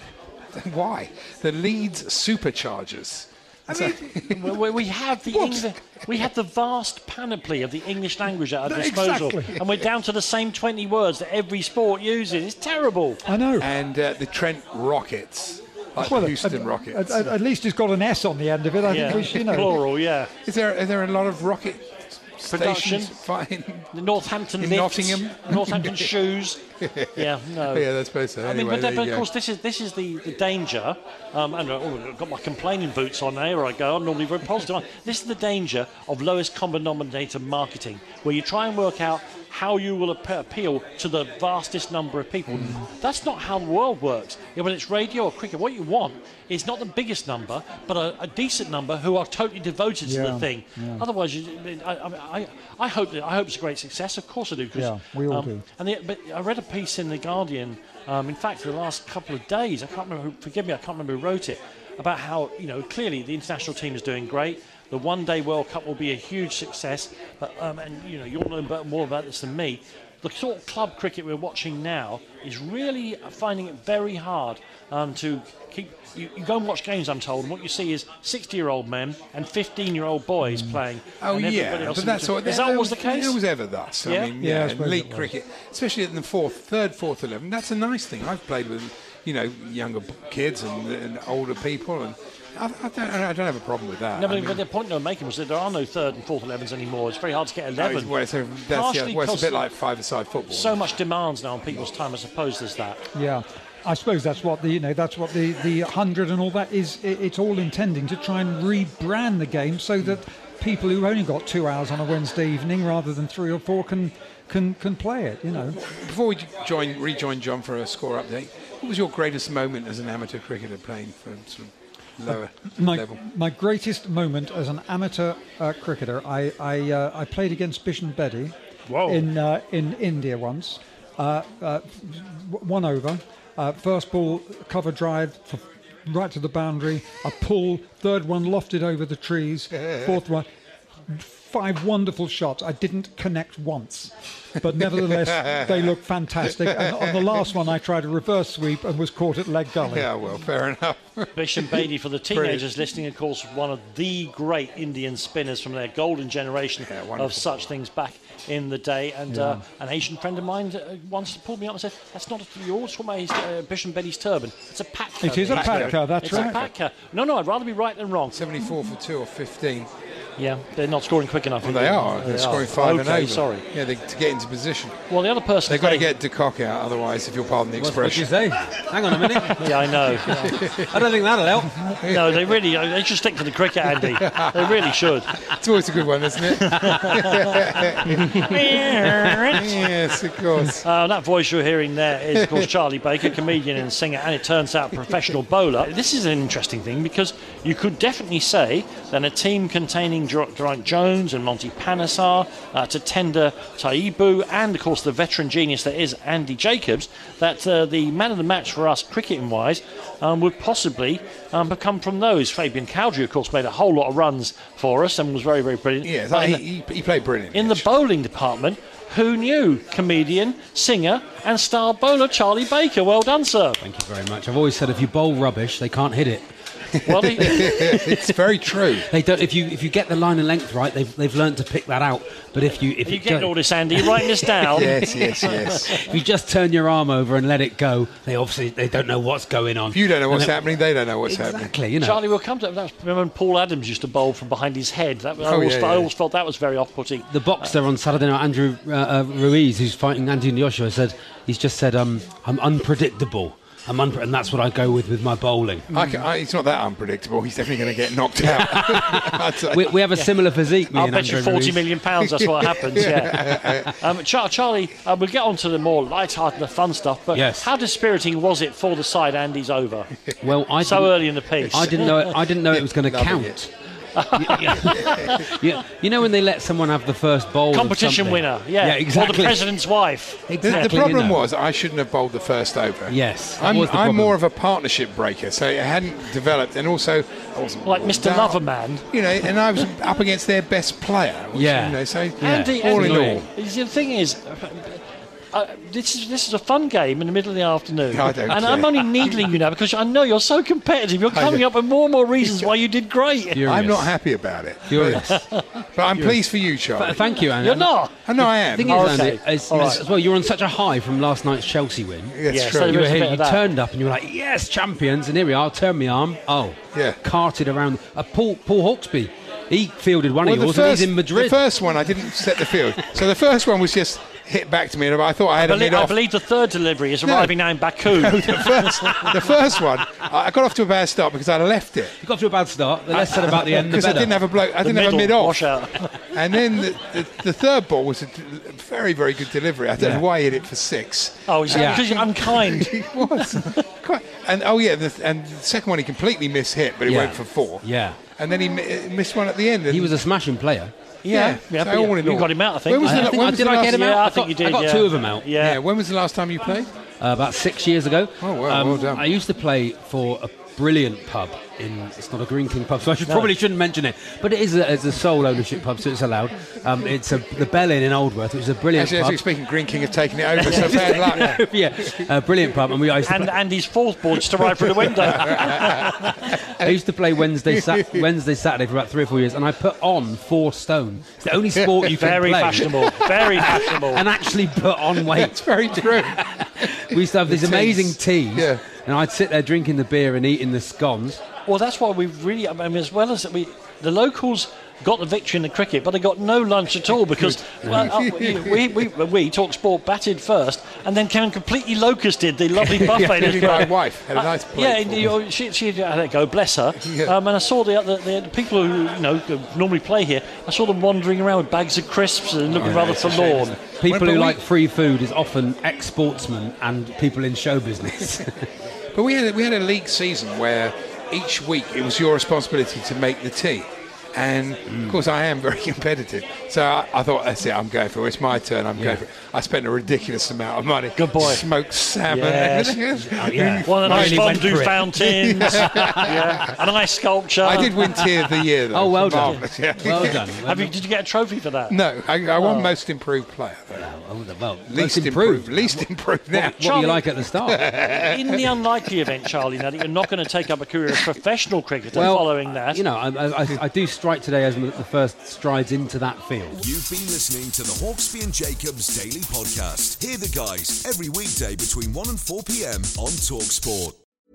Why? The Leeds Superchargers. I mean, we, we- we have the What? Engli- we have the vast panoply of the English language at our No, disposal, exactly. and we're down to the same twenty words that every sport uses. It's terrible. I know. And uh, the Trent Rockets. Like Well, the at- Houston at, Rockets. At, at least it's got an S on the end of it. I yeah, think we should, you know. plural. Yeah, Is there, are there a lot of rocket Production. stations fi- the Northampton In lifts, Nottingham? Northampton shoes. Yeah, no. Yeah, that's supposed to. I mean, Anyway, but, there but you of go. course, this is this is the, the danger. Um, and uh, oh, I've got my complaining boots on there. I go. I'm normally very positive. This is the danger of lowest common denominator marketing, where you try and work out how you will ap- appeal to the vastest number of people. Mm. That's not how the world works. Yeah, whether it's radio or cricket, what you want is not the biggest number, but a, a decent number who are totally devoted to Yeah, the thing. yeah. Otherwise, you, I, I, I, I hope that, I hope it's a great success. Of course I do. 'cause, Yeah, we all um, do. And the, but I read a piece in the Guardian. Um, in fact, for the last couple of days, I can't remember. Who, forgive me, I can't remember who wrote it. About how, you know, clearly the international team is doing great. The one-day World Cup will be a huge success. But um, and you know, you'll know about, more about this than me. The sort of club cricket we're watching now is really finding it very hard um, to keep. You, you go and watch games, I'm told, and what you see is sixty-year-old men and fifteen-year-old boys playing. Oh and everybody yeah, else but in that's between. what, Is that, that that always the case? It was ever thus. Yeah? I mean, Yeah, I yeah, suppose league it was. cricket, especially in the fourth, third, fourth eleven. That's a nice thing. I've played with, you know, younger kids and, and older people, and I, I, don't, I don't have a problem with that. No, but, I mean, but the point they were making was that there are no third and fourth elevens anymore. It's very hard to get no, eleven. it's, well, it's, a, that's, yeah, Partially well, it's a because bit like five-a-side football. so much demands now on people's time. I suppose there's that. Yeah, I suppose that's what the you know that's what the the hundred and all that is. It, it's all intending to try and rebrand the game so that people who only got two hours on a Wednesday evening rather than three or four can can can play it. You know. Before we join, rejoin John for a score update, what was your greatest moment as an amateur cricketer playing for sort of lower My, level? my greatest moment as an amateur uh, cricketer, I I, uh, I played against Bishan Bedi in uh, in India once. Uh, uh, one over, uh, first ball cover drive for right to the boundary, a pull, third one lofted over the trees, fourth one. Five wonderful shots. I didn't connect once, but nevertheless they look fantastic. And on the last one, I tried a reverse sweep and was caught at leg gully. Yeah, well, fair enough. Bishan Bedi, for the teenagers listening, of course, one of the great Indian spinners from their golden generation Yeah, of such things back in the day. And Yeah. uh, an Asian friend of mine uh, once pulled me up and said, "That's not a, yours, talking about his, uh, Bishan Bedi's turban. It's a patka." It is a patka, that's it's right. It's a patka. No, no, I'd rather be right than wrong. seventy-four for two or fifteen. Yeah, they're not scoring quick enough. Well, they are. They're They scoring are. five and Okay, over. sorry. Yeah, they, to get into position. Well, the other person They've got to playing- get De Kock out, otherwise, if you'll pardon the What did you expression. say? Hang on a minute. Yeah, I know. I don't think that'll help. No, they really they should stick to the cricket, Andy. They really should. It's always a good one, isn't it? Yes, of course. Uh, that voice you're hearing there is, of course, Charlie Baker, comedian and singer, and it turns out professional bowler. This is an interesting thing because you could definitely say that a team containing Geraint Jones and Monty Panesar, uh, Tatenda Taibu, and, of course, the veteran genius that is Andy Jacobs, that uh, the man of the match for us, cricketing-wise, um, would possibly um, become from those. Fabian Cowdrey, of course, made a whole lot of runs for us and was very, very brilliant. Yeah, But in he, the- he, he played brilliant. in the bowling department, who knew? Comedian, singer, and star bowler Charlie Baker. Well done, sir. Thank you very much. I've always said if you bowl rubbish, they can't hit it. Well, he- it's very true. They don't. If you if you get the line and length right, they've they've learned to pick that out. But if you if Are you you getting don't- all this, Andy? You writing this down? Yes, yes, yes. if you just turn your arm over and let it go, they obviously they don't know what's going on. If you don't know what's And they- happening, they don't know what's exactly, happening. you know. Charlie, we'll come to that. Remember when Paul Adams used to bowl from behind his head? That, I, Oh, always, yeah, I yeah. always felt that was very off-putting. The boxer on Saturday night, Andrew uh, uh, Ruiz, who's fighting Anthony Joshua, said he's just said, um, "I'm unpredictable." I'm unpre- and that's what I go with with my bowling. I can, I, it's not that unpredictable. He's definitely going to get knocked out. I'd say. We, we have a similar physique. Me I'll and bet you Andrew forty Ruiz. million pounds. That's what happens. Yeah. um, Char- Charlie, uh, we'll get on to the more light-hearted, the fun stuff. But Yes. how dispiriting was it for the side Andy's over? Well, I so didn't- early in the piece. I didn't know. It, I didn't know it was going to Loving count. you, you know when they let someone have the first bowl of Competition something? winner, yeah. yeah, exactly. Or the president's wife. The, Exactly, the problem you know. was I shouldn't have bowled the first over. Yes, that I'm, was the I'm problem. more of a partnership breaker, so it hadn't developed, and also I wasn't Like Mister down, Loverman. you know, and I was up against their best player. Which, Yeah. you know, so Andy, all in Andy, all, the thing is, uh, this is this is a fun game in the middle of the afternoon. I don't and care. I'm only needling you now because I know you're so competitive. You're coming up with more and more reasons why you did great. Furious. I'm not happy about it. Furious. But, but I'm pleased for you, Charlie. Th- Thank you, Andy. You're not. I know I am. The thing Oh, is, okay. Andy, is, All is- right. as well, you were on such a high from last night's Chelsea win. That's Yeah, true. so You there were is a here, bit you of that. turned up and you were like, yes, champions, and here we are, turn my arm. Oh, Yeah. carted around. Uh, Paul, Paul Hawksby, he fielded one Well, of the yours first, and he's in Madrid. the first one I didn't set the field, so the first one was just hit back to me, and I thought I I had a believe, mid I off. believe the third delivery is No. arriving now in Baku. the first, the first one, I got off to a bad start because I left it. You got to a bad start. The less said about the end, the Because I better. didn't have a bloke, I The didn't have a middle, mid wash off. out. And then the, the, the third ball was a d- very, very good delivery. I don't Yeah. know why he hit it for six. Oh, is that Yeah. because you're unkind? It was. Quite, and oh yeah, the, and the second one he completely mishit, but he Yeah. went for four. Yeah. And then he mi- missed one at the end. And He was a smashing player. Yeah, yeah, so but all in you all. got him out, I think. When was I, the, I la- think, when I, was did the I last, get him Yeah, out? I I think got, you did, I got yeah. two of them out. Yeah. Yeah, when was the last time you played? Uh, about six years ago. Oh, wow, well done. I used to play for a brilliant pub in. It's not a Green King pub, so I should, probably shouldn't mention it. But it is a, it's a sole ownership pub, so it's allowed. Um, it's a, the Bell Inn in Oldworth, which is a brilliant Actually, as pub. you're speaking, Green King have taken it over, so bad luck. yeah, a brilliant pub, and we I used to And play, Andy's fourth ball just arrived through the window. I used to play Wednesday, Sat- Wednesday, Saturday for about three or four years, and I put on four stone. It's the only sport you can Very play. fashionable. Very fashionable. And actually put on weight. That's very true. We used to have these The teas. amazing teas, Yeah. and I'd sit there drinking the beer and eating the scones. Well, that's why we really, I mean, as well as we, the locals got the victory in the cricket, but they got no lunch at all because well, uh, we, we, we, we, Talk Sport, batted first and then came and completely locusted the lovely buffet. Yeah, that's my great. wife had a nice Uh, plate Yeah, for you me. know, she, she had to go, bless her. Yeah. Um, and I saw the, the, the, the people who, you know, normally play here, I saw them wandering around with bags of crisps and looking rather it's a shame, forlorn. isn't it? People Well, but who we- like free food is often ex-sportsmen and people in show business. But we had, we had a league season where each week it was your responsibility to make the tea. And of course, I am very competitive. So I, I thought, that's it, I'm going for it. It's my turn, I'm Yeah. going for it. I spent a ridiculous amount of money. Good boy. Smoked salmon. Yes. everything. Oh, yeah. One of the nice Really went fondue for it. fountains, yeah, a nice sculpture. I did win Tea of the Year, though. Oh, well done. Marvellous, yeah. Well done. Have you, did you get a trophy for that? No, I, I won Oh. Most Improved Player. Though. Oh, well, Least most improved. Least improved now. What were you like at the start? In the unlikely event, Charlie, now that you're not going to take up a career as professional cricketer Well, following that, You know, I, I, I do strike today as the first strides into that field. You've been listening to the Hawksby and Jacobs Daily Podcast. Hear the guys every weekday between one and four p.m. on TalkSport.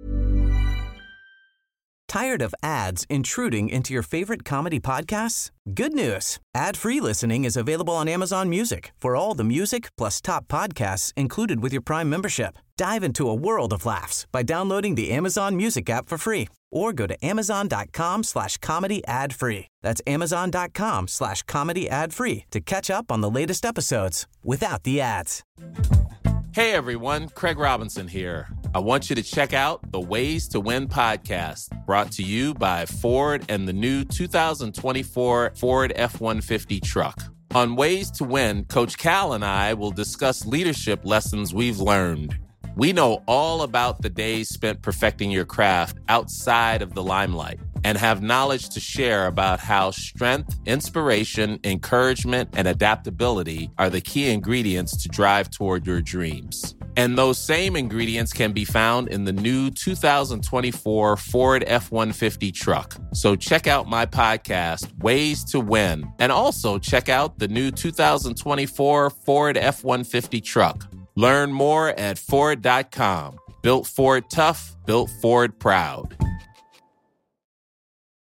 Tired of ads intruding into your favorite comedy podcasts? Good news. Ad-free listening is available on Amazon Music for all the music plus top podcasts included with your Prime membership. Dive into a world of laughs by downloading the Amazon Music app for free or go to amazon.com slash comedy ad free. That's amazon.com slash comedy ad free to catch up on the latest episodes without the ads. Hey everyone, Craig Robinson here. I want you to check out the Ways to Win podcast, brought to you by Ford and the new two thousand twenty-four Ford F one fifty truck. On Ways to Win, Coach Cal and I will discuss leadership lessons we've learned. We know all about the days spent perfecting your craft outside of the limelight and have knowledge to share about how strength, inspiration, encouragement, and adaptability are the key ingredients to drive toward your dreams. And those same ingredients can be found in the new two thousand twenty-four Ford F one fifty truck. So check out my podcast, Ways to Win, and also check out the new two thousand twenty-four Ford F one fifty truck. Learn more at Ford dot com. Built Ford tough, built Ford proud.